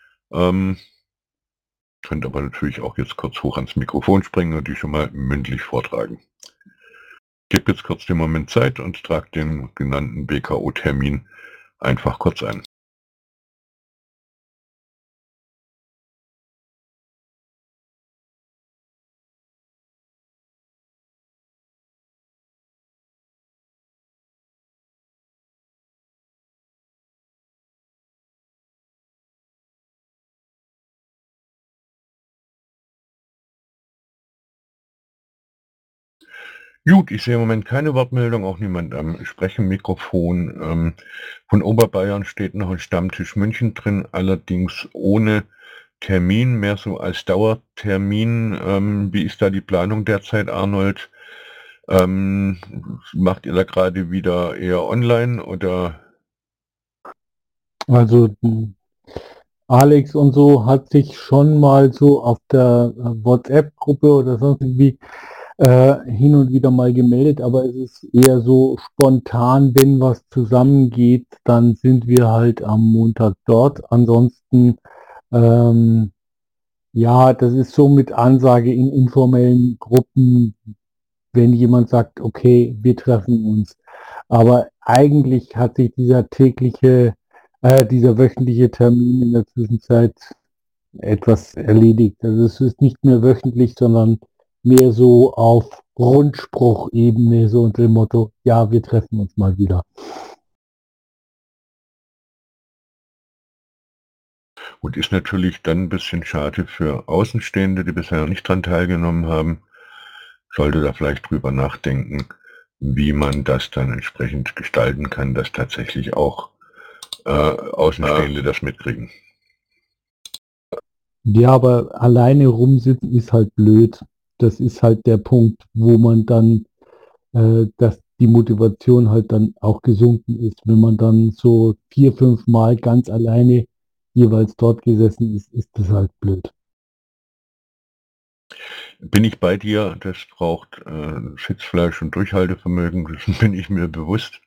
Könnt aber natürlich auch jetzt kurz hoch ans Mikrofon springen und die schon mal mündlich vortragen. Gebt jetzt kurz den Moment Zeit und tragt den genannten BKO-Termin einfach kurz ein. Gut, ich sehe im Moment keine Wortmeldung, auch niemand am Sprechenmikrofon. Von Oberbayern steht noch ein Stammtisch München drin, allerdings ohne Termin, mehr so als Dauertermin. Wie ist da die Planung derzeit, Arnold? Macht ihr da gerade wieder eher online oder? Also Alex und so hat sich schon mal so auf der WhatsApp-Gruppe oder sonst irgendwie hin und wieder mal gemeldet, aber es ist eher so spontan, wenn was zusammengeht, dann sind wir halt am Montag dort. Ansonsten, ja, das ist so mit Ansage in informellen Gruppen, wenn jemand sagt, okay, wir treffen uns. Aber eigentlich hat sich dieser dieser wöchentliche Termin in der Zwischenzeit etwas erledigt. Also es ist nicht mehr wöchentlich, sondern mehr so auf Rundspruchebene, so unter dem Motto, ja, wir treffen uns mal wieder. Und ist natürlich dann ein bisschen schade für Außenstehende, die bisher noch nicht dran teilgenommen haben. Sollte da vielleicht drüber nachdenken, wie man das dann entsprechend gestalten kann, dass tatsächlich auch Außenstehende das mitkriegen. Ja, aber alleine rumsitzen ist halt blöd. Das ist halt der Punkt, wo man dann, dass die Motivation halt dann auch gesunken ist. Wenn man dann so 4, 5 Mal ganz alleine jeweils dort gesessen ist, ist das halt blöd. Bin ich bei dir, das braucht Sitzfleisch und Durchhaltevermögen, das bin ich mir bewusst.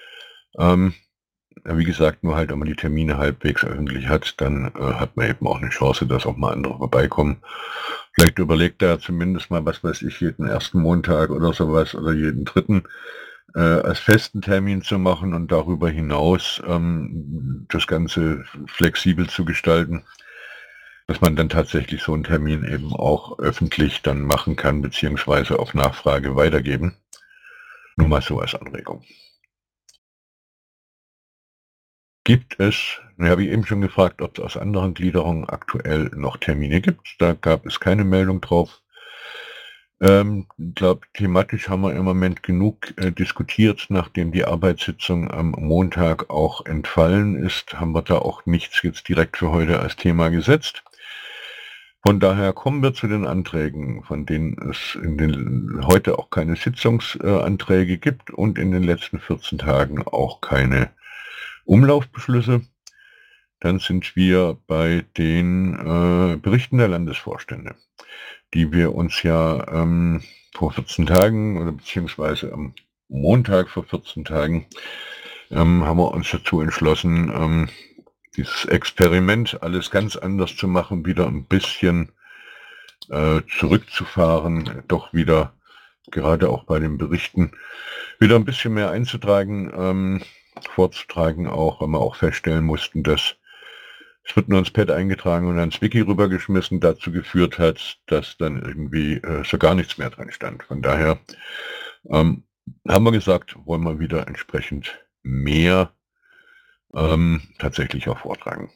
Wie gesagt, nur halt, wenn man die Termine halbwegs öffentlich hat, dann hat man eben auch eine Chance, dass auch mal andere vorbeikommen. Vielleicht überlegt er zumindest mal, was weiß ich, jeden ersten Montag oder sowas oder jeden dritten als festen Termin zu machen und darüber hinaus das Ganze flexibel zu gestalten, dass man dann tatsächlich so einen Termin eben auch öffentlich dann machen kann, beziehungsweise auf Nachfrage weitergeben. Nur mal so als Anregung. Gibt es, habe ich eben schon gefragt, ob es aus anderen Gliederungen aktuell noch Termine gibt. Da gab es keine Meldung drauf. Ich glaube, thematisch haben wir im Moment genug diskutiert. Nachdem die Arbeitssitzung am Montag auch entfallen ist, haben wir da auch nichts jetzt direkt für heute als Thema gesetzt. Von daher kommen wir zu den Anträgen, von denen es heute auch keine Sitzungsanträge gibt und in den letzten 14 Tagen auch keine Umlaufbeschlüsse. Dann sind wir bei den Berichten der Landesvorstände, die wir uns ja vor 14 Tagen oder beziehungsweise am Montag vor 14 Tagen haben wir uns dazu entschlossen, dieses Experiment, alles ganz anders zu machen, wieder ein bisschen zurückzufahren, doch wieder, gerade auch bei den Berichten, wieder ein bisschen mehr einzutragen, vorzutragen auch, weil wir auch feststellen mussten, dass es wird nur ins Pad eingetragen und ans Wiki rübergeschmissen, dazu geführt hat, dass dann irgendwie so gar nichts mehr dran stand. Von daher haben wir gesagt, wollen wir wieder entsprechend mehr tatsächlich auch vortragen.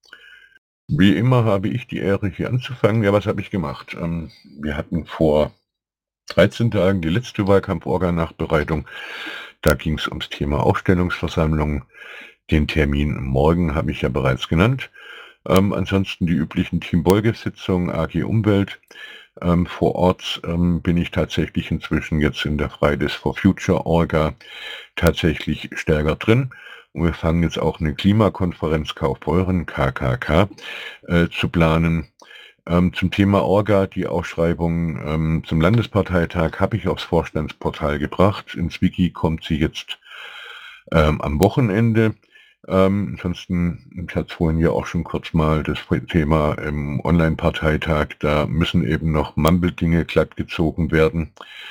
Wie immer habe ich die Ehre, hier anzufangen. Ja, was habe ich gemacht? Wir hatten vor 13 Tagen die letzte Wahlkampf-Orga-Nachbereitung. Da ging es ums Thema Aufstellungsversammlung. Den Termin morgen habe ich ja bereits genannt. Ansonsten die üblichen Team-Bolge-Sitzungen, AG Umwelt. Vor Ort bin ich tatsächlich inzwischen jetzt in der Fridays for Future Orga tatsächlich stärker drin. Und wir fangen jetzt auch eine Klimakonferenz Kaufbeuren, KKK, zu planen. Zum Thema Orga, die Ausschreibung zum Landesparteitag habe ich aufs Vorstandsportal gebracht. Ins Wiki kommt sie jetzt am Wochenende. Ansonsten, ich hatte es vorhin ja auch schon kurz mal das Thema im Online-Parteitag, da müssen eben noch Mumble-Dinge glattgezogen werden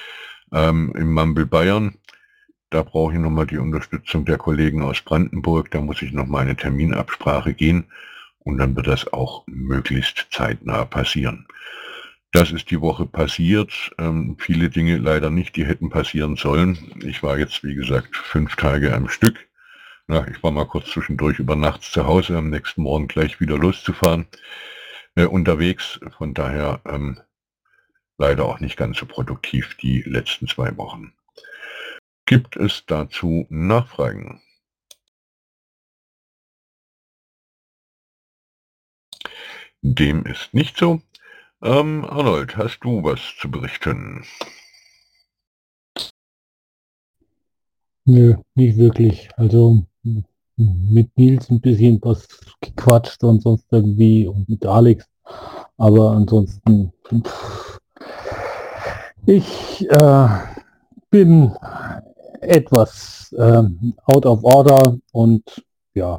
im Mumble Bayern. Da brauche ich nochmal die Unterstützung der Kollegen aus Brandenburg. Da muss ich nochmal eine Terminabsprache gehen und dann wird das auch möglichst zeitnah passieren. Das ist die Woche passiert. Viele Dinge leider nicht, die hätten passieren sollen. Ich war jetzt, wie gesagt, 5 Tage am Stück. Na, ich war mal kurz zwischendurch über nachts zu Hause, am nächsten Morgen gleich wieder loszufahren, unterwegs. Von daher leider auch nicht ganz so produktiv die letzten 2 Wochen. Gibt es dazu Nachfragen? Dem ist nicht so. Arnold, hast du was zu berichten? Nö, nicht wirklich. Also mit Nils ein bisschen was gequatscht und sonst irgendwie und mit Alex. Aber ansonsten, ich bin etwas out of order und ja.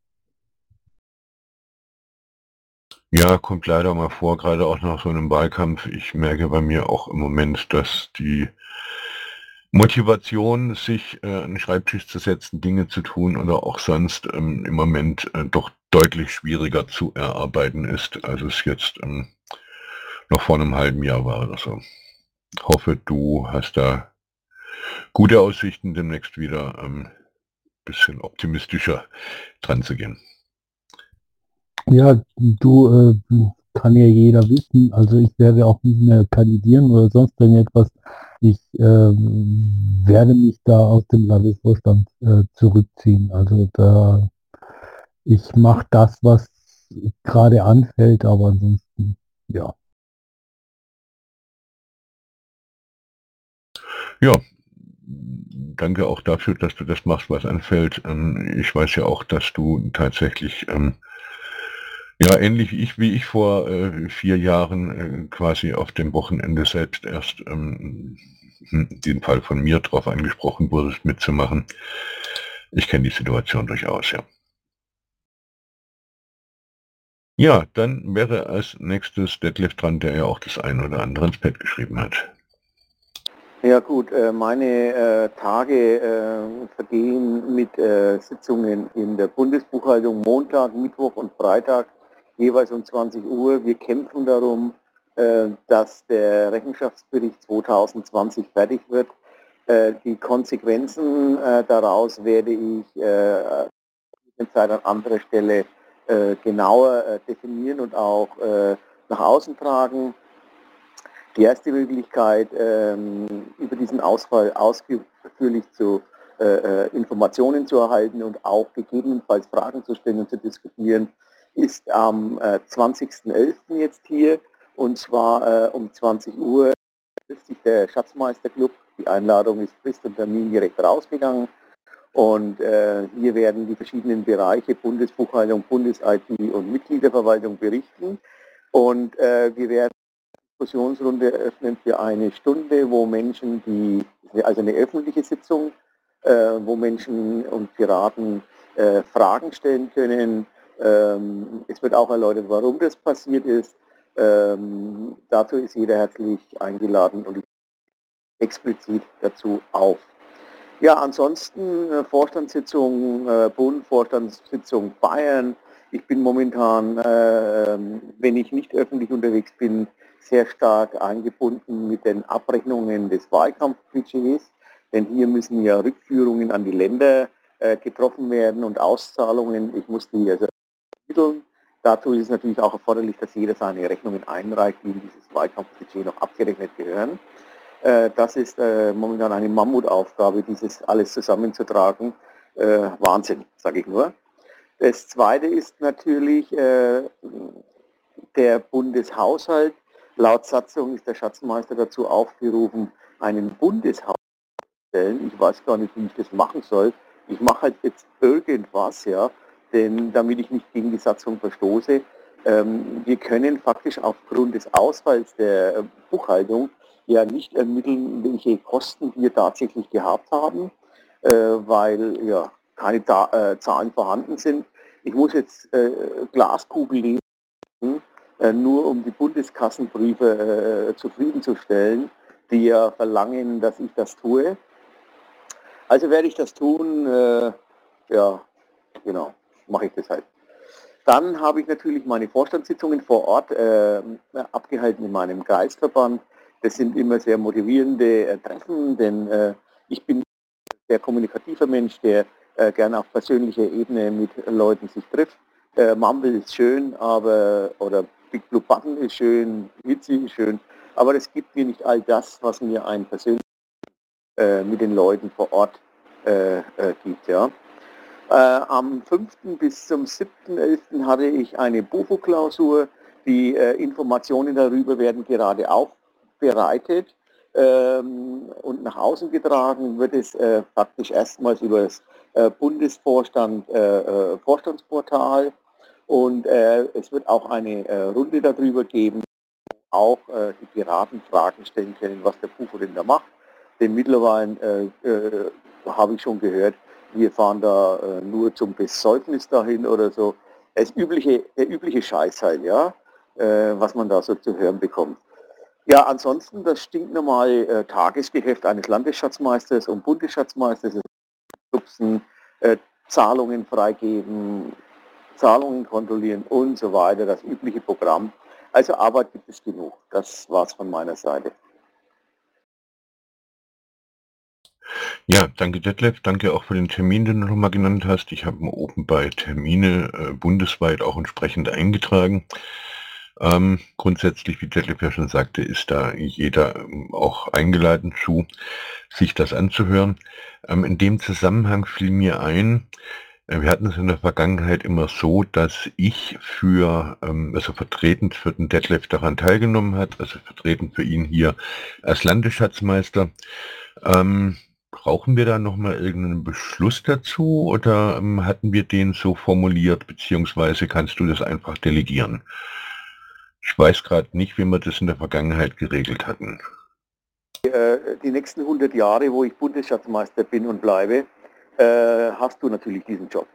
Ja, kommt leider mal vor, gerade auch nach so einem Wahlkampf. Ich merke bei mir auch im Moment, dass die Motivation, sich an den Schreibtisch zu setzen, Dinge zu tun oder auch sonst im Moment doch deutlich schwieriger zu erarbeiten ist, als es jetzt noch vor einem halben Jahr war oder so. Ich hoffe, du hast da gute Aussichten, demnächst wieder ein bisschen optimistischer dran zu gehen. Ja, du, kann ja jeder wissen, also ich werde auch nicht mehr kandidieren oder sonst irgendetwas. Ich werde mich da aus dem Landesvorstand zurückziehen. Also da, ich mache das, was gerade anfällt, aber ansonsten, ja. Ja, danke auch dafür, dass du das machst, was anfällt. Ich weiß ja auch, dass du tatsächlich ja, ähnlich wie ich vor 4 Jahren quasi auf dem Wochenende selbst erst in dem Fall von mir drauf angesprochen wurdest, mitzumachen. Ich kenne die Situation durchaus, ja. Ja, dann wäre als nächstes Detlef dran, der ja auch das ein oder andere ins Pad geschrieben hat. Ja gut, meine Tage vergehen mit Sitzungen in der Bundesbuchhaltung Montag, Mittwoch und Freitag jeweils um 20 Uhr. Wir kämpfen darum, dass der Rechenschaftsbericht 2020 fertig wird. Die Konsequenzen daraus werde ich Zeit an anderer Stelle genauer definieren und auch nach außen tragen. Die erste Möglichkeit, über diesen Ausfall ausführlich zu Informationen zu erhalten und auch gegebenenfalls Fragen zu stellen und zu diskutieren, ist am 20.11. jetzt hier, und zwar um 20 Uhr trifft sich der Schatzmeisterclub. Die Einladung ist frist und Termin direkt rausgegangen, und hier werden die verschiedenen Bereiche Bundesbuchhaltung, Bundes-IT und Mitgliederverwaltung berichten, und wir werden Diskussionsrunde eröffnen für eine Stunde, wo Menschen, also eine öffentliche Sitzung, wo Menschen und Piraten Fragen stellen können. Es wird auch erläutert, warum das passiert ist. Dazu ist jeder herzlich eingeladen und explizit dazu auf. Ja, ansonsten Vorstandssitzung Bund, Vorstandssitzung Bayern. Ich bin momentan, wenn ich nicht öffentlich unterwegs bin, sehr stark eingebunden mit den Abrechnungen des Wahlkampfbudgets, denn hier müssen ja Rückführungen an die Länder getroffen werden und Auszahlungen. Ich muss die also ermitteln. Dazu ist es natürlich auch erforderlich, dass jeder seine Rechnungen einreicht, die in dieses Wahlkampfbudget noch abgerechnet gehören. Das ist momentan eine Mammutaufgabe, dieses alles zusammenzutragen. Wahnsinn, sage ich nur. Das Zweite ist natürlich der Bundeshaushalt. Laut Satzung ist der Schatzmeister dazu aufgerufen, einen Bundeshaushalt zu stellen. Ich weiß gar nicht, wie ich das machen soll. Ich mache halt jetzt irgendwas, ja, denn damit ich nicht gegen die Satzung verstoße. Wir können faktisch aufgrund des Ausfalls der Buchhaltung ja nicht ermitteln, welche Kosten wir tatsächlich gehabt haben, weil ja keine Zahlen vorhanden sind. Ich muss jetzt Glaskugel lesen, nur um die Bundeskassenbriefe zufriedenzustellen, die ja verlangen, dass ich das tue. Also werde ich das tun, ja, genau, mache ich das halt. Dann habe ich natürlich meine Vorstandssitzungen vor Ort abgehalten in meinem Kreisverband. Das sind immer sehr motivierende Treffen, denn ich bin sehr kommunikativer Mensch, der gerne auf persönlicher Ebene mit Leuten sich trifft. Mumble ist schön, oder Big Blue Button ist schön, Witzi ist schön, aber es gibt mir nicht all das, was mir ein persönlich mit den Leuten vor Ort gibt. Ja. Am 5. bis zum 7.11. hatte ich eine BUFO-Klausur. Die Informationen darüber werden gerade aufbereitet und nach außen getragen. Wird es praktisch erstmals über das Vorstandsportal, und es wird auch eine Runde darüber geben, wo auch die Piraten Fragen stellen können, was der BUFO denn da macht. Denn mittlerweile habe ich schon gehört, wir fahren da nur zum Besäufnis dahin oder so. Der übliche Scheiß halt, ja, was man da so zu hören bekommt. Ja, ansonsten das stinknormale Tagesgeschäft eines Landesschatzmeisters und Bundesschatzmeisters, Zahlungen freigeben, Zahlungen kontrollieren und so weiter, das übliche Programm. Also Arbeit gibt es genug. Das war's von meiner Seite. Ja, danke Detlef, danke auch für den Termin, den du nochmal genannt hast. Ich habe mir oben bei Termine bundesweit auch entsprechend eingetragen. Grundsätzlich, wie Detlef ja schon sagte, ist da jeder auch eingeladen zu, sich das anzuhören. In dem Zusammenhang fiel mir ein, wir hatten es in der Vergangenheit immer so, dass ich also vertretend für den Detlef daran teilgenommen hat, also vertretend für ihn hier als Landesschatzmeister. Brauchen wir da nochmal irgendeinen Beschluss dazu, oder hatten wir den so formuliert, beziehungsweise kannst du das einfach delegieren? Ich weiß gerade nicht, wie wir das in der Vergangenheit geregelt hatten. Die nächsten 100 Jahre, wo ich Bundesschatzmeister bin und bleibe, hast du natürlich diesen Job.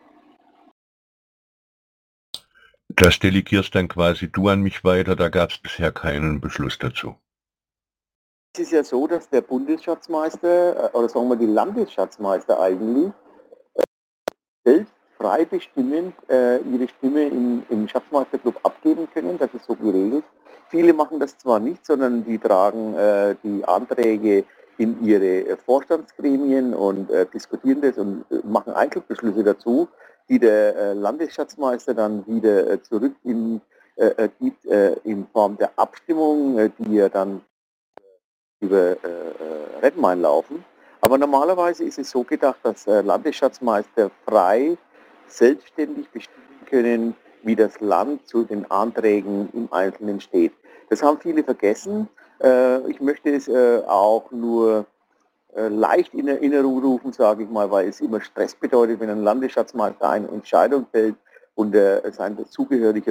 Das delegierst dann quasi du an mich weiter, da gab es bisher keinen Beschluss dazu. Es ist ja so, dass der Bundesschatzmeister, oder sagen wir die Landesschatzmeister eigentlich, selbst frei bestimmend ihre Stimme im Schatzmeisterclub abgeben können. Das ist so geregelt. Viele machen das zwar nicht, sondern die tragen die Anträge in ihre Vorstandsgremien und diskutieren das und machen Einzelbeschlüsse dazu. die der Landesschatzmeister dann wieder zurück gibt in Form der Abstimmung, die ja dann über Redmine laufen. Aber normalerweise ist es so gedacht, dass Landesschatzmeister frei, selbstständig bestimmen können, wie das Land zu den Anträgen im Einzelnen steht. Das haben viele vergessen. Ich möchte es auch nur leicht in Erinnerung rufen, sage ich mal, weil es immer Stress bedeutet, wenn ein Landesschatzmeister eine Entscheidung fällt und sein zugehöriger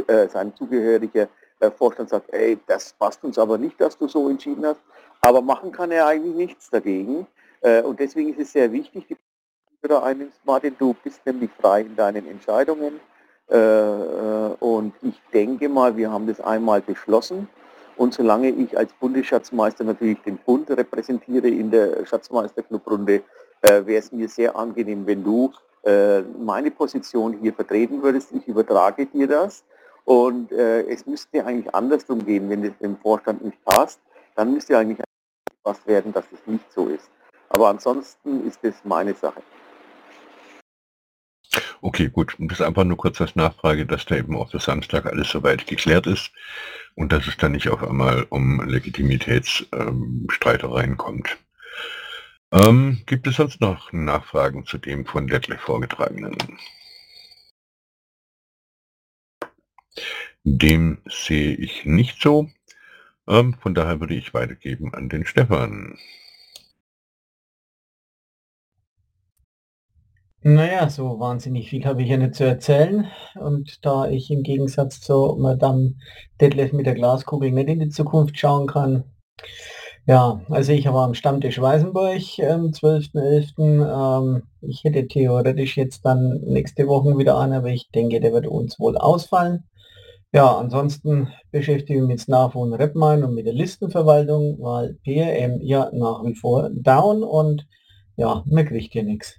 Vorstand sagt, ey, das passt uns aber nicht, dass du so entschieden hast. Aber machen kann er eigentlich nichts dagegen. Und deswegen ist es sehr wichtig, die da einnimmst, Martin, du bist nämlich frei in deinen Entscheidungen. Und ich denke mal, wir haben das einmal beschlossen. Und solange ich als Bundesschatzmeister natürlich den Bund repräsentiere in der Schatzmeisterclubrunde, wäre es mir sehr angenehm, wenn du meine Position hier vertreten würdest. Ich übertrage dir das. Und es müsste eigentlich andersrum gehen, wenn es dem Vorstand nicht passt. Dann müsste eigentlich was werden, dass es nicht so ist. Aber ansonsten ist es meine Sache. Okay, gut. Und das ist einfach nur kurz als Nachfrage, dass da eben auch für Samstag alles soweit geklärt ist und dass es dann nicht auf einmal um Legitimitätsstreitereien kommt. Gibt es sonst noch Nachfragen zu dem von Detlef vorgetragenen? Dem sehe ich nicht so. Von daher würde ich weitergeben an den Stefan. Naja, so wahnsinnig viel habe ich ja nicht zu erzählen. Und da ich im Gegensatz zu Madame Detlef mit der Glaskugel nicht in die Zukunft schauen kann, ja, also ich war am Stammtisch Weißenburg am 12.11. Ich hätte theoretisch jetzt dann nächste Woche wieder an, aber ich denke, der wird uns wohl ausfallen. Ja, ansonsten beschäftige ich mich mit NAVO und Redmine und mit der Listenverwaltung, weil PRM ja nach wie vor down und ja, man kriegt hier nichts.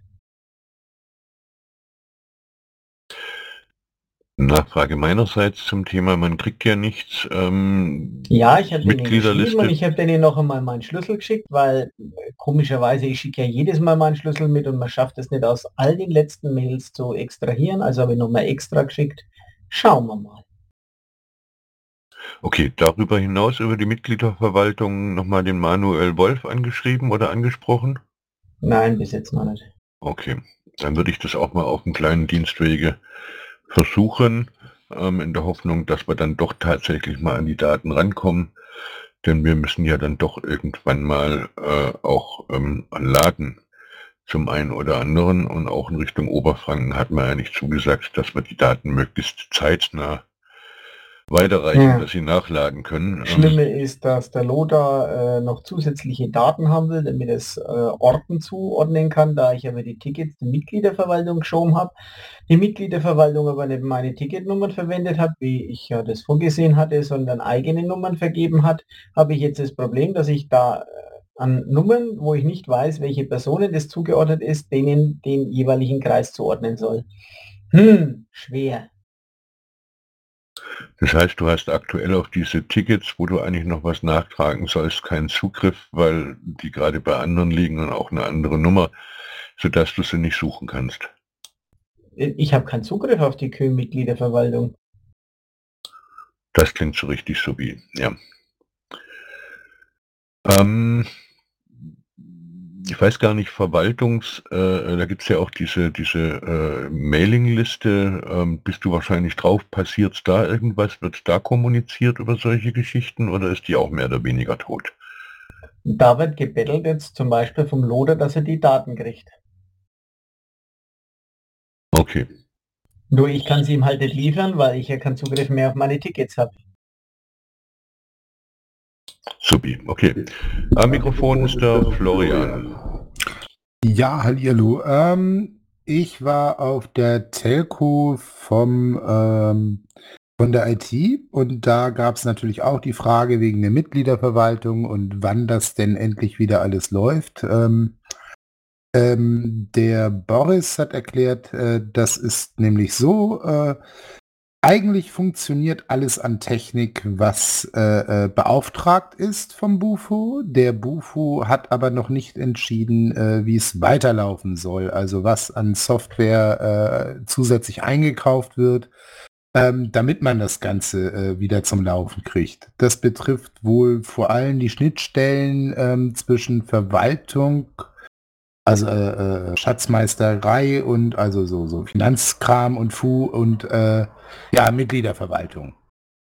Nachfrage meinerseits zum Thema, man kriegt ja nichts. Ja, ich habe denen Mitgliederliste. geschrieben und ich habe denen noch einmal meinen Schlüssel geschickt, weil komischerweise, ich schicke ja jedes Mal meinen Schlüssel mit und man schafft es nicht aus all den letzten Mails zu extrahieren, also habe ich nochmal extra geschickt. Schauen wir mal. Okay, darüber hinaus über die Mitgliederverwaltung nochmal den Manuel Wolf angeschrieben oder angesprochen? Nein, bis jetzt noch nicht. Okay, dann würde ich das auch mal auf einem kleinen Dienstwege versuchen, in der Hoffnung, dass wir dann doch tatsächlich mal an die Daten rankommen, denn wir müssen ja dann doch irgendwann mal auch laden zum einen oder anderen und auch in Richtung Oberfranken hat man ja nicht zugesagt, dass wir die Daten möglichst zeitnah weiterreichen, Ja. dass sie nachladen können. Schlimme ist, dass der Lothar noch zusätzliche Daten haben will, damit es Orten zuordnen kann, da ich aber die Tickets der Mitgliederverwaltung geschoben habe. Die Mitgliederverwaltung aber nicht meine Ticketnummern verwendet hat, wie ich ja das vorgesehen hatte, sondern eigene Nummern vergeben hat, habe ich jetzt das Problem, dass ich da an Nummern, wo ich nicht weiß, welche Personen das zugeordnet ist, denen den jeweiligen Kreis zuordnen soll. Schwer. Das heißt, du hast aktuell auf diese Tickets, wo du eigentlich noch was nachtragen sollst, keinen Zugriff, weil die gerade bei anderen liegen und auch eine andere Nummer, sodass du sie nicht suchen kannst. Ich habe keinen Zugriff auf die Mitgliederverwaltung. Das klingt so richtig so wie, ja. Ich weiß gar nicht, da gibt es ja auch diese Mailingliste, bist du wahrscheinlich drauf, passiert da irgendwas, wird da kommuniziert über solche Geschichten oder ist die auch mehr oder weniger tot? Da wird gebettelt jetzt zum Beispiel vom Lothar, dass er die Daten kriegt. Okay. Nur ich kann sie ihm halt nicht liefern, weil ich ja keinen Zugriff mehr auf meine Tickets habe. Supi, okay. Am Mikrofon ist der Florian. Ja, hallihallo. Ich war auf der Telco von der IT und da gab es natürlich auch die Frage wegen der Mitgliederverwaltung und wann das denn endlich wieder alles läuft. Der Boris hat erklärt, das ist nämlich so, Eigentlich funktioniert alles an Technik, was beauftragt ist vom Bufo. Der Bufo hat aber noch nicht entschieden, wie es weiterlaufen soll. Also was an Software zusätzlich eingekauft wird, damit man das Ganze wieder zum Laufen kriegt. Das betrifft wohl vor allem die Schnittstellen zwischen Verwaltung, also Schatzmeisterei und also so Finanzkram und Fu und ja, Mitgliederverwaltung.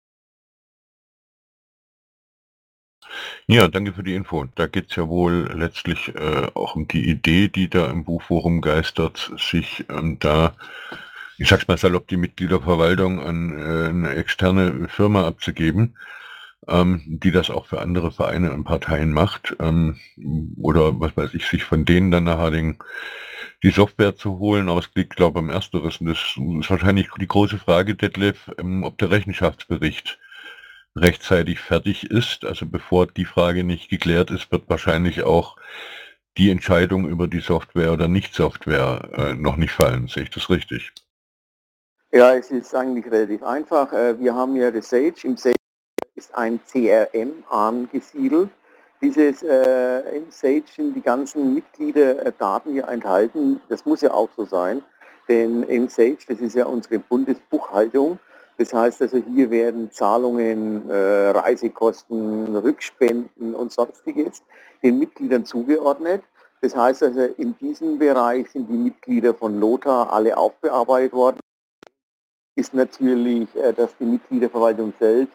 Ja, danke für die Info. Da geht es ja wohl letztlich auch um die Idee, die da im Buchforum geistert, sich da, ich sag's mal salopp, die Mitgliederverwaltung an eine externe Firma abzugeben, die das auch für andere Vereine und Parteien macht, oder was weiß ich, sich von denen dann nachher die Software zu holen. Aber es liegt, glaube ich, am Ersteres. Und das ist wahrscheinlich die große Frage, Detlef, ob der Rechenschaftsbericht rechtzeitig fertig ist. Also bevor die Frage nicht geklärt ist, wird wahrscheinlich auch die Entscheidung über die Software oder Nicht-Software noch nicht fallen. Sehe ich das richtig? Ja, es ist eigentlich relativ einfach. Wir haben ja das Sage. Im Sage ist ein CRM angesiedelt. Dieses im Sage sind die ganzen Mitgliederdaten hier enthalten. Das muss ja auch so sein, denn im Sage, das ist ja unsere Bundesbuchhaltung. Das heißt also, hier werden Zahlungen, Reisekosten, Rückspenden und sonstiges den Mitgliedern zugeordnet. Das heißt also, in diesem Bereich sind die Mitglieder von Lothar alle aufbearbeitet worden. Ist natürlich, dass die Mitgliederverwaltung selbst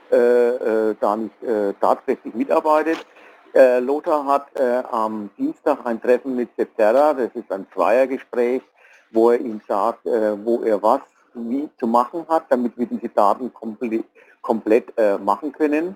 da nicht tatkräftig mitarbeitet. Lothar hat am Dienstag ein Treffen mit Sepp Terra, das ist ein Zweiergespräch, wo er ihm sagt, wo er was wie zu machen hat, damit wir diese Daten komplett machen können.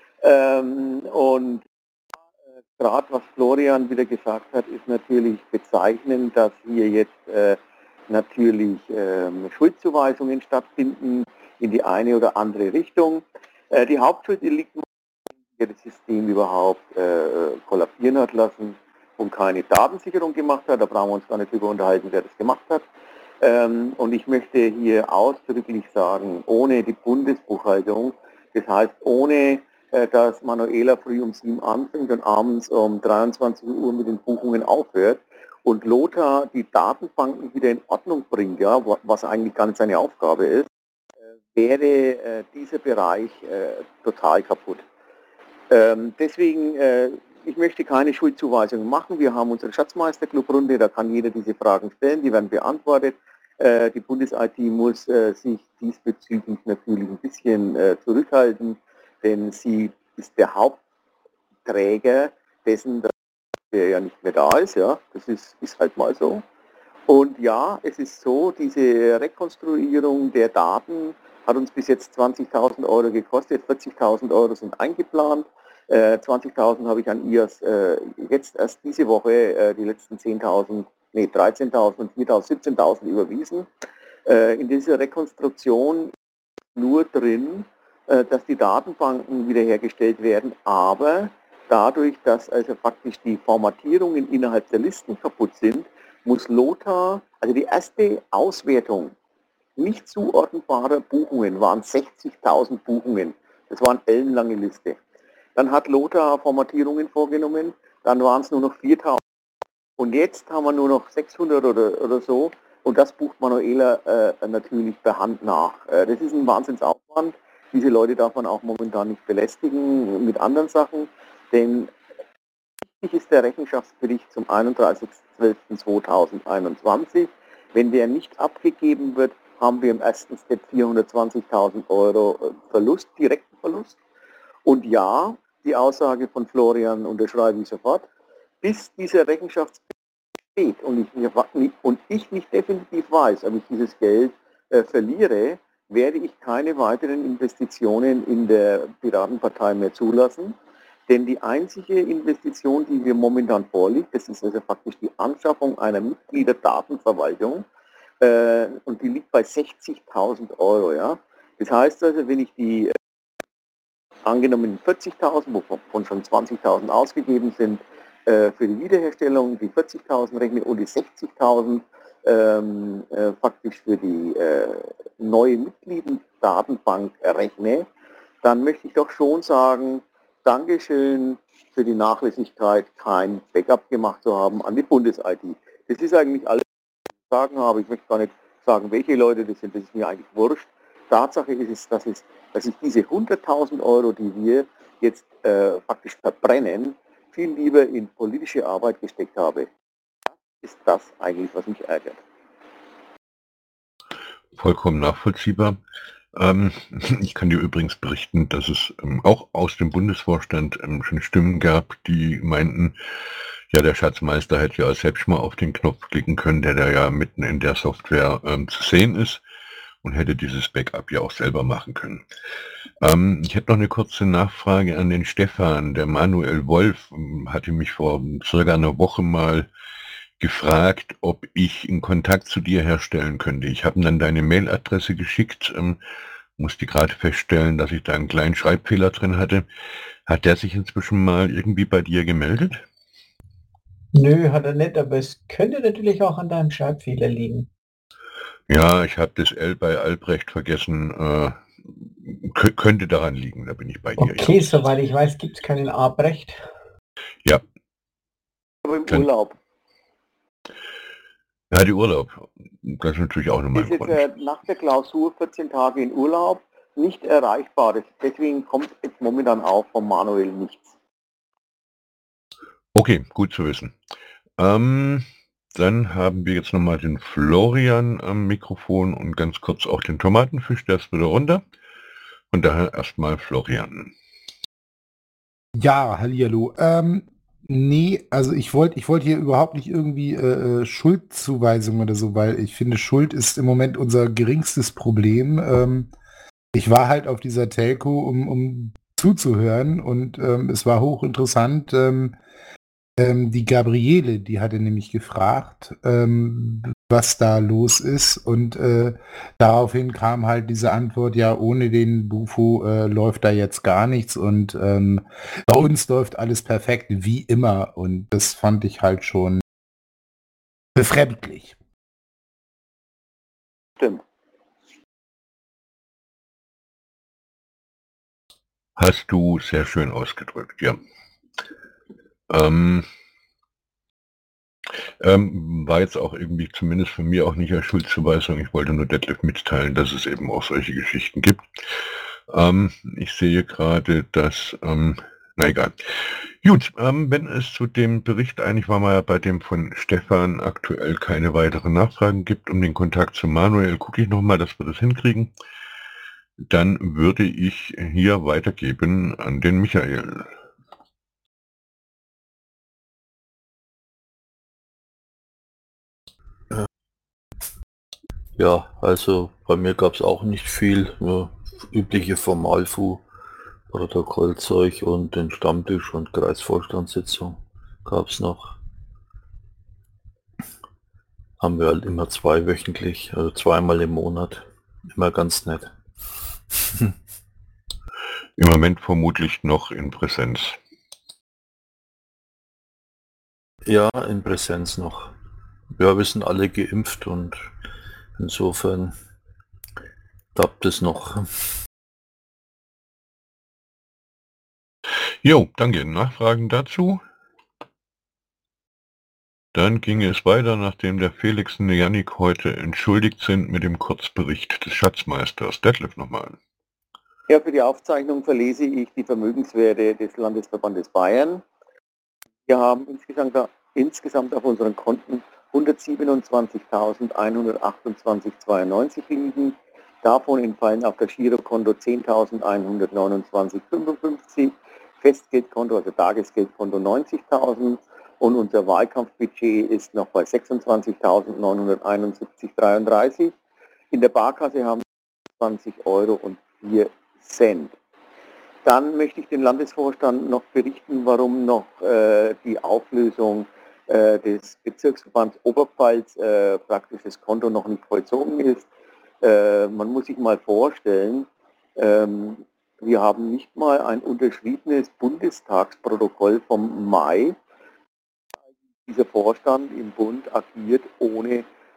Und gerade was Florian wieder gesagt hat, ist natürlich bezeichnend, dass hier jetzt natürlich Schuldzuweisungen stattfinden in die eine oder andere Richtung. Die Hauptschuld liegt, der das System überhaupt kollabieren hat lassen und keine Datensicherung gemacht hat. Da brauchen wir uns gar nicht drüber unterhalten, wer das gemacht hat. Und ich möchte hier ausdrücklich sagen, ohne die Bundesbuchhaltung, das heißt ohne, dass Manuela früh um 7 anfängt und abends um 23 Uhr mit den Buchungen aufhört und Lothar die Datenbanken wieder in Ordnung bringt, ja, was eigentlich gar nicht seine Aufgabe ist, wäre dieser Bereich total kaputt. Deswegen, ich möchte keine Schuldzuweisungen machen. Wir haben unsere Schatzmeisterclub-Runde, da kann jeder diese Fragen stellen, die werden beantwortet. Die Bundes-IT muss sich diesbezüglich natürlich ein bisschen zurückhalten, denn sie ist der Hauptträger dessen, dass der ja nicht mehr da ist. Ja, das ist halt mal so. Und ja, es ist so, diese Rekonstruierung der Daten hat uns bis jetzt 20.000 € gekostet, 40.000 € sind eingeplant. 20.000 habe ich an IAS jetzt erst diese Woche die letzten 10.000, nee 13.000 und 4.000, 17.000 überwiesen. In dieser Rekonstruktion nur drin, dass die Datenbanken wiederhergestellt werden, aber dadurch, dass also faktisch die Formatierungen innerhalb der Listen kaputt sind, muss Lothar, also die erste Auswertung nicht zuordnenbarer Buchungen waren 60.000 Buchungen. Das war eine ellenlange Liste. Dann hat Lothar Formatierungen vorgenommen, dann waren es nur noch 4.000. Und jetzt haben wir nur noch 600 oder so und das bucht Manuela natürlich per Hand nach. Das ist ein Wahnsinnsaufwand. Diese Leute darf man auch momentan nicht belästigen mit anderen Sachen, denn wichtig ist der Rechenschaftsbericht zum 31.12.2021. Wenn der nicht abgegeben wird, haben wir im ersten Step 420.000 € Verlust, direkten Verlust. Und ja, die Aussage von Florian unterschreibe ich sofort, bis dieser Rechenschaftsbericht steht und ich nicht definitiv weiß, ob ich dieses Geld verliere, werde ich keine weiteren Investitionen in der Piratenpartei mehr zulassen. Denn die einzige Investition, die mir momentan vorliegt, das ist also faktisch die Anschaffung einer Mitgliederdatenverwaltung und die liegt bei 60.000 €. Ja? Das heißt also, wenn ich die angenommen 40.000, wovon schon 20.000 ausgegeben sind, für die Wiederherstellung, die 40.000 rechne und die 60.000 faktisch für die neue Mitgliedendatenbank rechne, dann möchte ich doch schon sagen, Dankeschön für die Nachlässigkeit, kein Backup gemacht zu haben an die Bundes-IT. Das ist eigentlich alles, was ich sagen habe. Ich möchte gar nicht sagen, welche Leute das sind, das ist mir eigentlich wurscht. Tatsache ist es, dass ich diese 100.000 Euro, die wir jetzt faktisch verbrennen, viel lieber in politische Arbeit gesteckt habe. Das ist das eigentlich, was mich ärgert. Vollkommen nachvollziehbar. Ich kann dir übrigens berichten, dass es auch aus dem Bundesvorstand schon Stimmen gab, die meinten, ja, der Schatzmeister hätte ja selbst mal auf den Knopf klicken können, der da ja mitten in der Software zu sehen ist, und hätte dieses Backup ja auch selber machen können. Ich hätte noch eine kurze Nachfrage an den Stefan. Der Manuel Wolf hatte mich vor circa einer Woche mal gefragt, ob ich einen Kontakt zu dir herstellen könnte. Ich habe ihm dann deine Mailadresse geschickt, musste gerade feststellen, dass ich da einen kleinen Schreibfehler drin hatte. Hat der sich inzwischen mal irgendwie bei dir gemeldet? Nö, hat er nicht, aber es könnte natürlich auch an deinem Schreibfehler liegen. Ja, ich habe das L bei Albrecht vergessen. Könnte daran liegen, da bin ich bei dir. Okay, Ja. soweit ich weiß, gibt es keinen Albrecht. Ja. Aber im Urlaub. Er hatte Urlaub. Das ist natürlich auch nochmal Ist ein jetzt Grund. nach der Klausur 14 Tage in Urlaub, nicht erreichbar. Deswegen kommt jetzt momentan auch von Manuel nichts. Okay, gut zu wissen. Dann haben wir jetzt nochmal den Florian am Mikrofon und ganz kurz auch den Tomatenfisch, der ist wieder runter. Und daher erstmal Florian. Ja, hallihallo. Nee, also ich wollte hier überhaupt nicht irgendwie Schuldzuweisung oder so, weil ich finde, Schuld ist im Moment unser geringstes Problem. Ich war halt auf dieser Telco, um zuzuhören, und es war hochinteressant. Die Gabriele, die hatte nämlich gefragt, was da los ist, und daraufhin kam halt diese Antwort, ja, ohne den Bufo läuft da jetzt gar nichts, und bei uns läuft alles perfekt, wie immer, und das fand ich halt schon befremdlich. Stimmt. Hast du sehr schön ausgedrückt, ja. War jetzt auch irgendwie zumindest von mir auch nicht als Schuldzuweisung. Ich wollte nur Detlef mitteilen, dass es eben auch solche Geschichten gibt. Ich sehe gerade, dass, na egal. Gut, wenn es zu dem Bericht, eigentlich war mal ja bei dem von Stefan, aktuell keine weiteren Nachfragen gibt, um den Kontakt zu Manuel, gucke ich nochmal, dass wir das hinkriegen. Dann würde ich hier weitergeben an den Michael. Ja, also bei mir gab es auch nicht viel, nur übliche Formalfu-Protokollzeug und den Stammtisch und Kreisvorstandssitzung gab es noch. Haben wir halt immer zweiwöchentlich, also zweimal im Monat. Immer ganz nett. Im Moment vermutlich noch in Präsenz. Ja, in Präsenz noch. Ja, wir sind alle geimpft und insofern klappt es noch. Jo, danke. Nachfragen dazu? Dann ging es weiter, nachdem der Felix und der Jannik heute entschuldigt sind, mit dem Kurzbericht des Schatzmeisters. Detlef nochmal. Ja, für die Aufzeichnung verlese ich die Vermögenswerte des Landesverbandes Bayern. Wir haben insgesamt auf unseren Konten 127.128,92 liegen. Davon entfallen auf das Girokonto 10.129,55, Festgeldkonto, also Tagesgeldkonto 90.000, und unser Wahlkampfbudget ist noch bei 26.971,33. In der Barkasse haben wir 20,04 €. Dann möchte ich den Landesvorstand noch berichten, warum noch die Auflösung des Bezirksverbands Oberpfalz praktisch das Konto noch nicht vollzogen ist. Man muss sich mal vorstellen, wir haben nicht mal ein unterschriebenes Bundestagsprotokoll vom Mai. Dieser Vorstand im Bund agiert ohne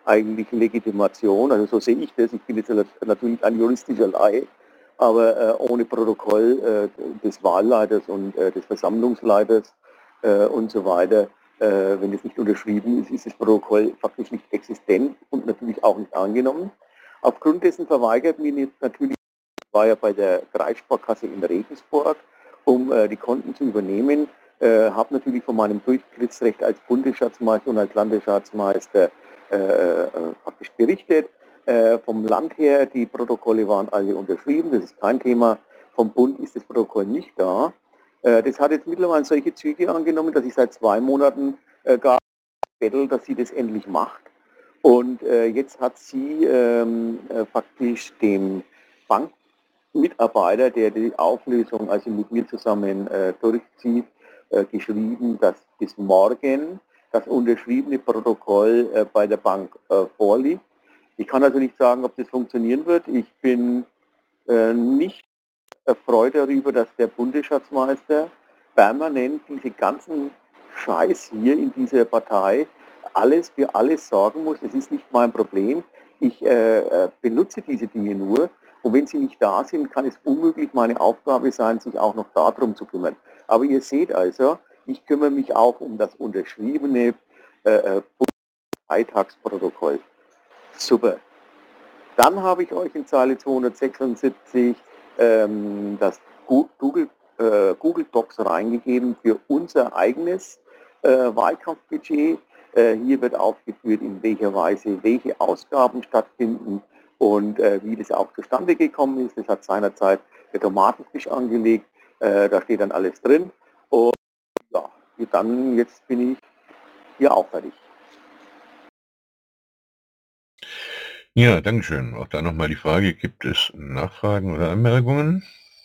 eigentlich Legitimation, also so sehe ich das, ich bin jetzt natürlich ein juristischer Laie, aber ohne Protokoll des Wahlleiters und des Versammlungsleiters und so weiter, wenn es nicht unterschrieben ist, ist das Protokoll faktisch nicht existent und natürlich auch nicht angenommen. Aufgrund dessen verweigert mir jetzt natürlich, ich war ja bei der Kreissparkasse in Regensburg, um die Konten zu übernehmen, habe natürlich von meinem Durchtrittsrecht als Bundesschatzmeister und als Landesschatzmeister praktisch berichtet. Vom Land her, die Protokolle waren alle unterschrieben, das ist kein Thema. Vom Bund ist das Protokoll nicht da. Das hat jetzt mittlerweile solche Züge angenommen, dass ich seit 2 Monaten gar bettel, dass sie das endlich macht. Und jetzt hat sie faktisch dem Bankmitarbeiter, der die Auflösung also mit mir zusammen durchzieht, geschrieben, dass bis morgen das unterschriebene Protokoll bei der Bank vorliegt. Ich kann also nicht sagen, ob das funktionieren wird. Ich bin nicht erfreut darüber, dass der Bundesschatzmeister permanent diese ganzen Scheiß hier in dieser Partei alles für alles sorgen muss. Das ist nicht mein Problem. Ich benutze diese Dinge nur. Und wenn sie nicht da sind, kann es unmöglich meine Aufgabe sein, sich auch noch darum zu kümmern. Aber ihr seht also, ich kümmere mich auch um das unterschriebene Parteitagsprotokoll. Super. Dann habe ich euch in Zeile 276 das Google Docs reingegeben für unser eigenes Wahlkampfbudget. Hier wird aufgeführt, in welcher Weise welche Ausgaben stattfinden und wie das auch zustande gekommen ist. Das hat seinerzeit der Tomatenfisch angelegt. Da steht dann alles drin. Und ja, dann jetzt bin ich hier auch fertig. Ja, Dankeschön. Auch da nochmal die Frage, gibt es Nachfragen oder Anmerkungen?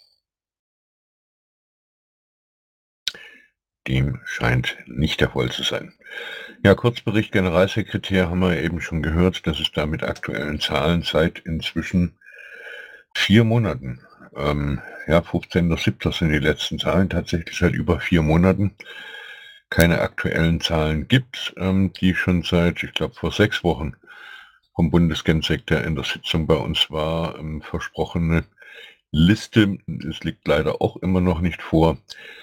Dem scheint nicht der Fall zu sein. Ja, Kurzbericht Generalsekretär haben wir eben schon gehört, dass es da mit aktuellen Zahlen seit inzwischen 4 Monaten, ja, 15.07. sind die letzten Zahlen, tatsächlich seit über 4 Monaten keine aktuellen Zahlen gibt, die schon seit, ich glaube, vor 6 Wochen vom Bundesgensektor in der Sitzung bei uns war, versprochene Liste. Es liegt leider auch immer noch nicht vor.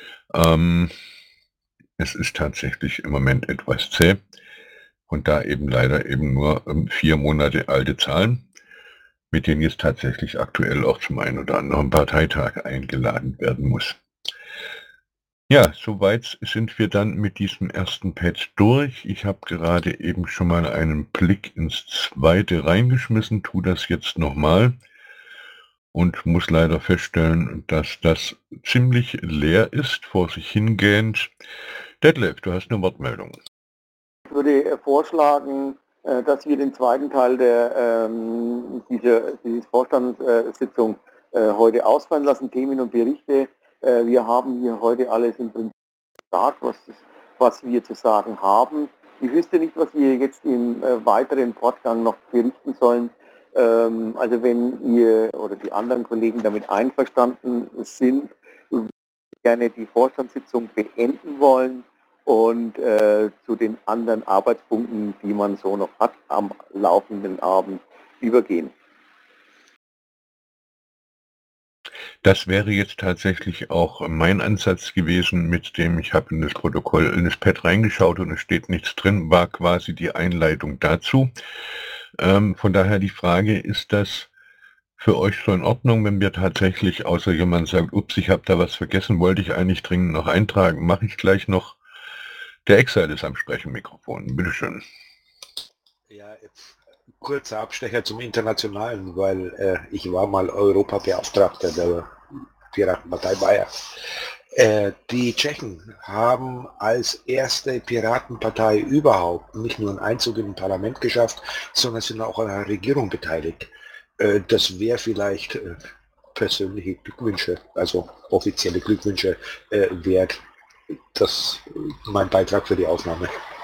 Es ist tatsächlich im Moment etwas zäh und da eben leider eben nur 4 Monate alte Zahlen, mit denen jetzt tatsächlich aktuell auch zum einen oder anderen Parteitag eingeladen werden muss. Ja, soweit sind wir dann mit diesem ersten Pad durch. Ich habe gerade eben schon mal einen Blick ins zweite reingeschmissen, tue das jetzt nochmal und muss leider feststellen, dass das ziemlich leer ist, vor sich hingehend. Detlef, du hast eine Wortmeldung. Ich würde vorschlagen, dass wir den zweiten Teil dieser Vorstandssitzung heute ausfallen lassen, Themen und Berichte. Wir haben hier heute alles im Prinzip gesagt, was wir zu sagen haben. Ich wüsste nicht, was wir jetzt im weiteren Fortgang noch berichten sollen. Also wenn ihr oder die anderen Kollegen damit einverstanden sind, gerne die Vorstandssitzung beenden wollen und zu den anderen Arbeitspunkten, die man so noch hat, am laufenden Abend übergehen. Das wäre jetzt tatsächlich auch mein Ansatz gewesen, mit dem ich habe in das Protokoll, in das Pad reingeschaut und es steht nichts drin, war quasi die Einleitung dazu. Von daher die Frage, ist das für euch so in Ordnung, wenn wir tatsächlich, außer jemand sagt, ups, ich habe da was vergessen, wollte ich eigentlich dringend noch eintragen, mache ich gleich noch. Der Exile ist am Sprechenmikrofon, bitteschön. Ja, jetzt kurzer Abstecher zum Internationalen, weil ich war mal Europabeauftragter der Piratenpartei Bayern. Die Tschechen haben als erste Piratenpartei überhaupt nicht nur einen Einzug in ein Parlament geschafft, sondern sind auch an der Regierung beteiligt. Das wäre vielleicht persönliche Glückwünsche, also offizielle Glückwünsche wert. Das mein Beitrag für die Aufnahme.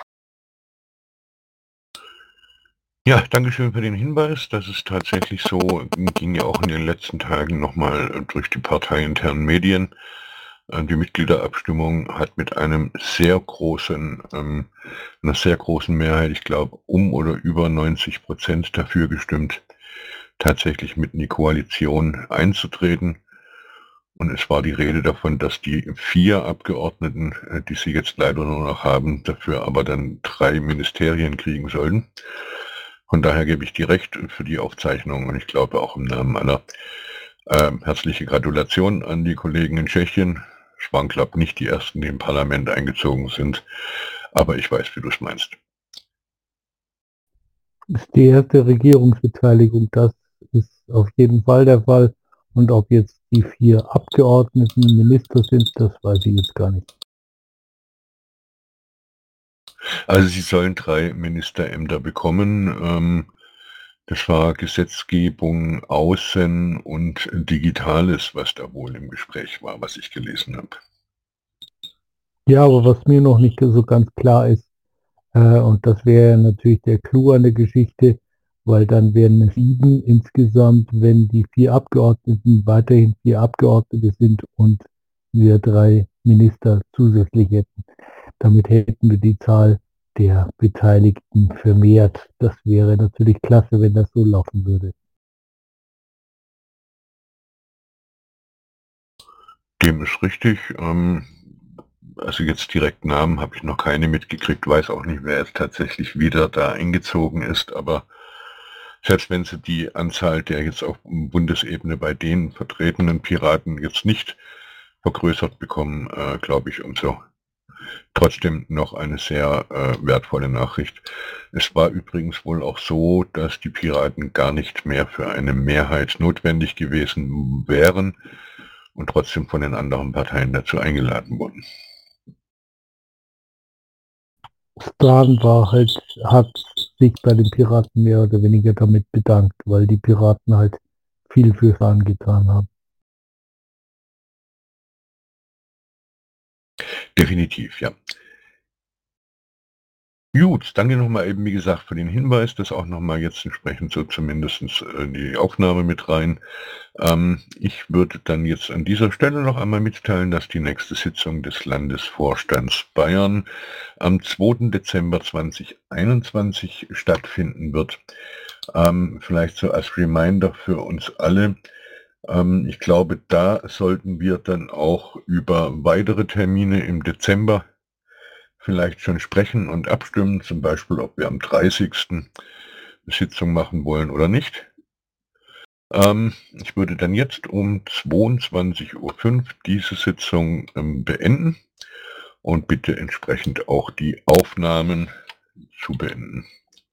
Ja, Dankeschön für den Hinweis. Das ist tatsächlich so, ging ja auch in den letzten Tagen nochmal durch die parteiinternen Medien. Die Mitgliederabstimmung hat mit einer sehr großen Mehrheit, ich glaube oder über 90% dafür gestimmt, tatsächlich mit in die Koalition einzutreten. Und es war die Rede davon, dass die 4 Abgeordneten, die sie jetzt leider nur noch haben, dafür aber dann 3 Ministerien kriegen sollen. Von daher gebe ich dir recht für die Aufzeichnung und ich glaube auch im Namen aller herzliche Gratulation an die Kollegen in Tschechien. Es waren, glaube ich, nicht die ersten, die im Parlament eingezogen sind, aber ich weiß, wie du es meinst. Das ist die erste Regierungsbeteiligung, das ist auf jeden Fall der Fall. Und ob jetzt die 4 Abgeordneten Minister sind, das weiß ich jetzt gar nicht. Also sie sollen 3 Ministerämter bekommen. Das war Gesetzgebung, Außen und Digitales, was da wohl im Gespräch war, was ich gelesen habe. Ja, aber was mir noch nicht so ganz klar ist, und das wäre natürlich der Clou an der Geschichte, weil dann wären es 7 insgesamt, wenn die 4 Abgeordneten weiterhin 4 Abgeordnete sind und wir 3 Minister zusätzlich hätten. Damit hätten wir die Zahl der Beteiligten vermehrt. Das wäre natürlich klasse, wenn das so laufen würde. Dem ist richtig. Also jetzt direkt Namen habe ich noch keine mitgekriegt, weiß auch nicht, wer jetzt tatsächlich wieder da eingezogen ist, aber selbst wenn sie die Anzahl der jetzt auf Bundesebene bei den vertretenen Piraten jetzt nicht vergrößert bekommen, glaube ich, umso trotzdem noch eine sehr wertvolle Nachricht. Es war übrigens wohl auch so, dass die Piraten gar nicht mehr für eine Mehrheit notwendig gewesen wären und trotzdem von den anderen Parteien dazu eingeladen wurden. Stan hat sich bei den Piraten mehr oder weniger damit bedankt, weil die Piraten halt viel für Stan getan haben. Definitiv, ja. Gut, danke nochmal eben, wie gesagt, für den Hinweis, das auch nochmal jetzt entsprechend so zumindest in die Aufnahme mit rein. Ich würde dann jetzt an dieser Stelle noch einmal mitteilen, dass die nächste Sitzung des Landesvorstands Bayern am 2. Dezember 2021 stattfinden wird. Vielleicht so als Reminder für uns alle. Ich glaube, da sollten wir dann auch über weitere Termine im Dezember vielleicht schon sprechen und abstimmen, zum Beispiel, ob wir am 30. eine Sitzung machen wollen oder nicht. Ich würde dann jetzt um 22:05 Uhr diese Sitzung beenden und bitte entsprechend auch die Aufnahmen zu beenden.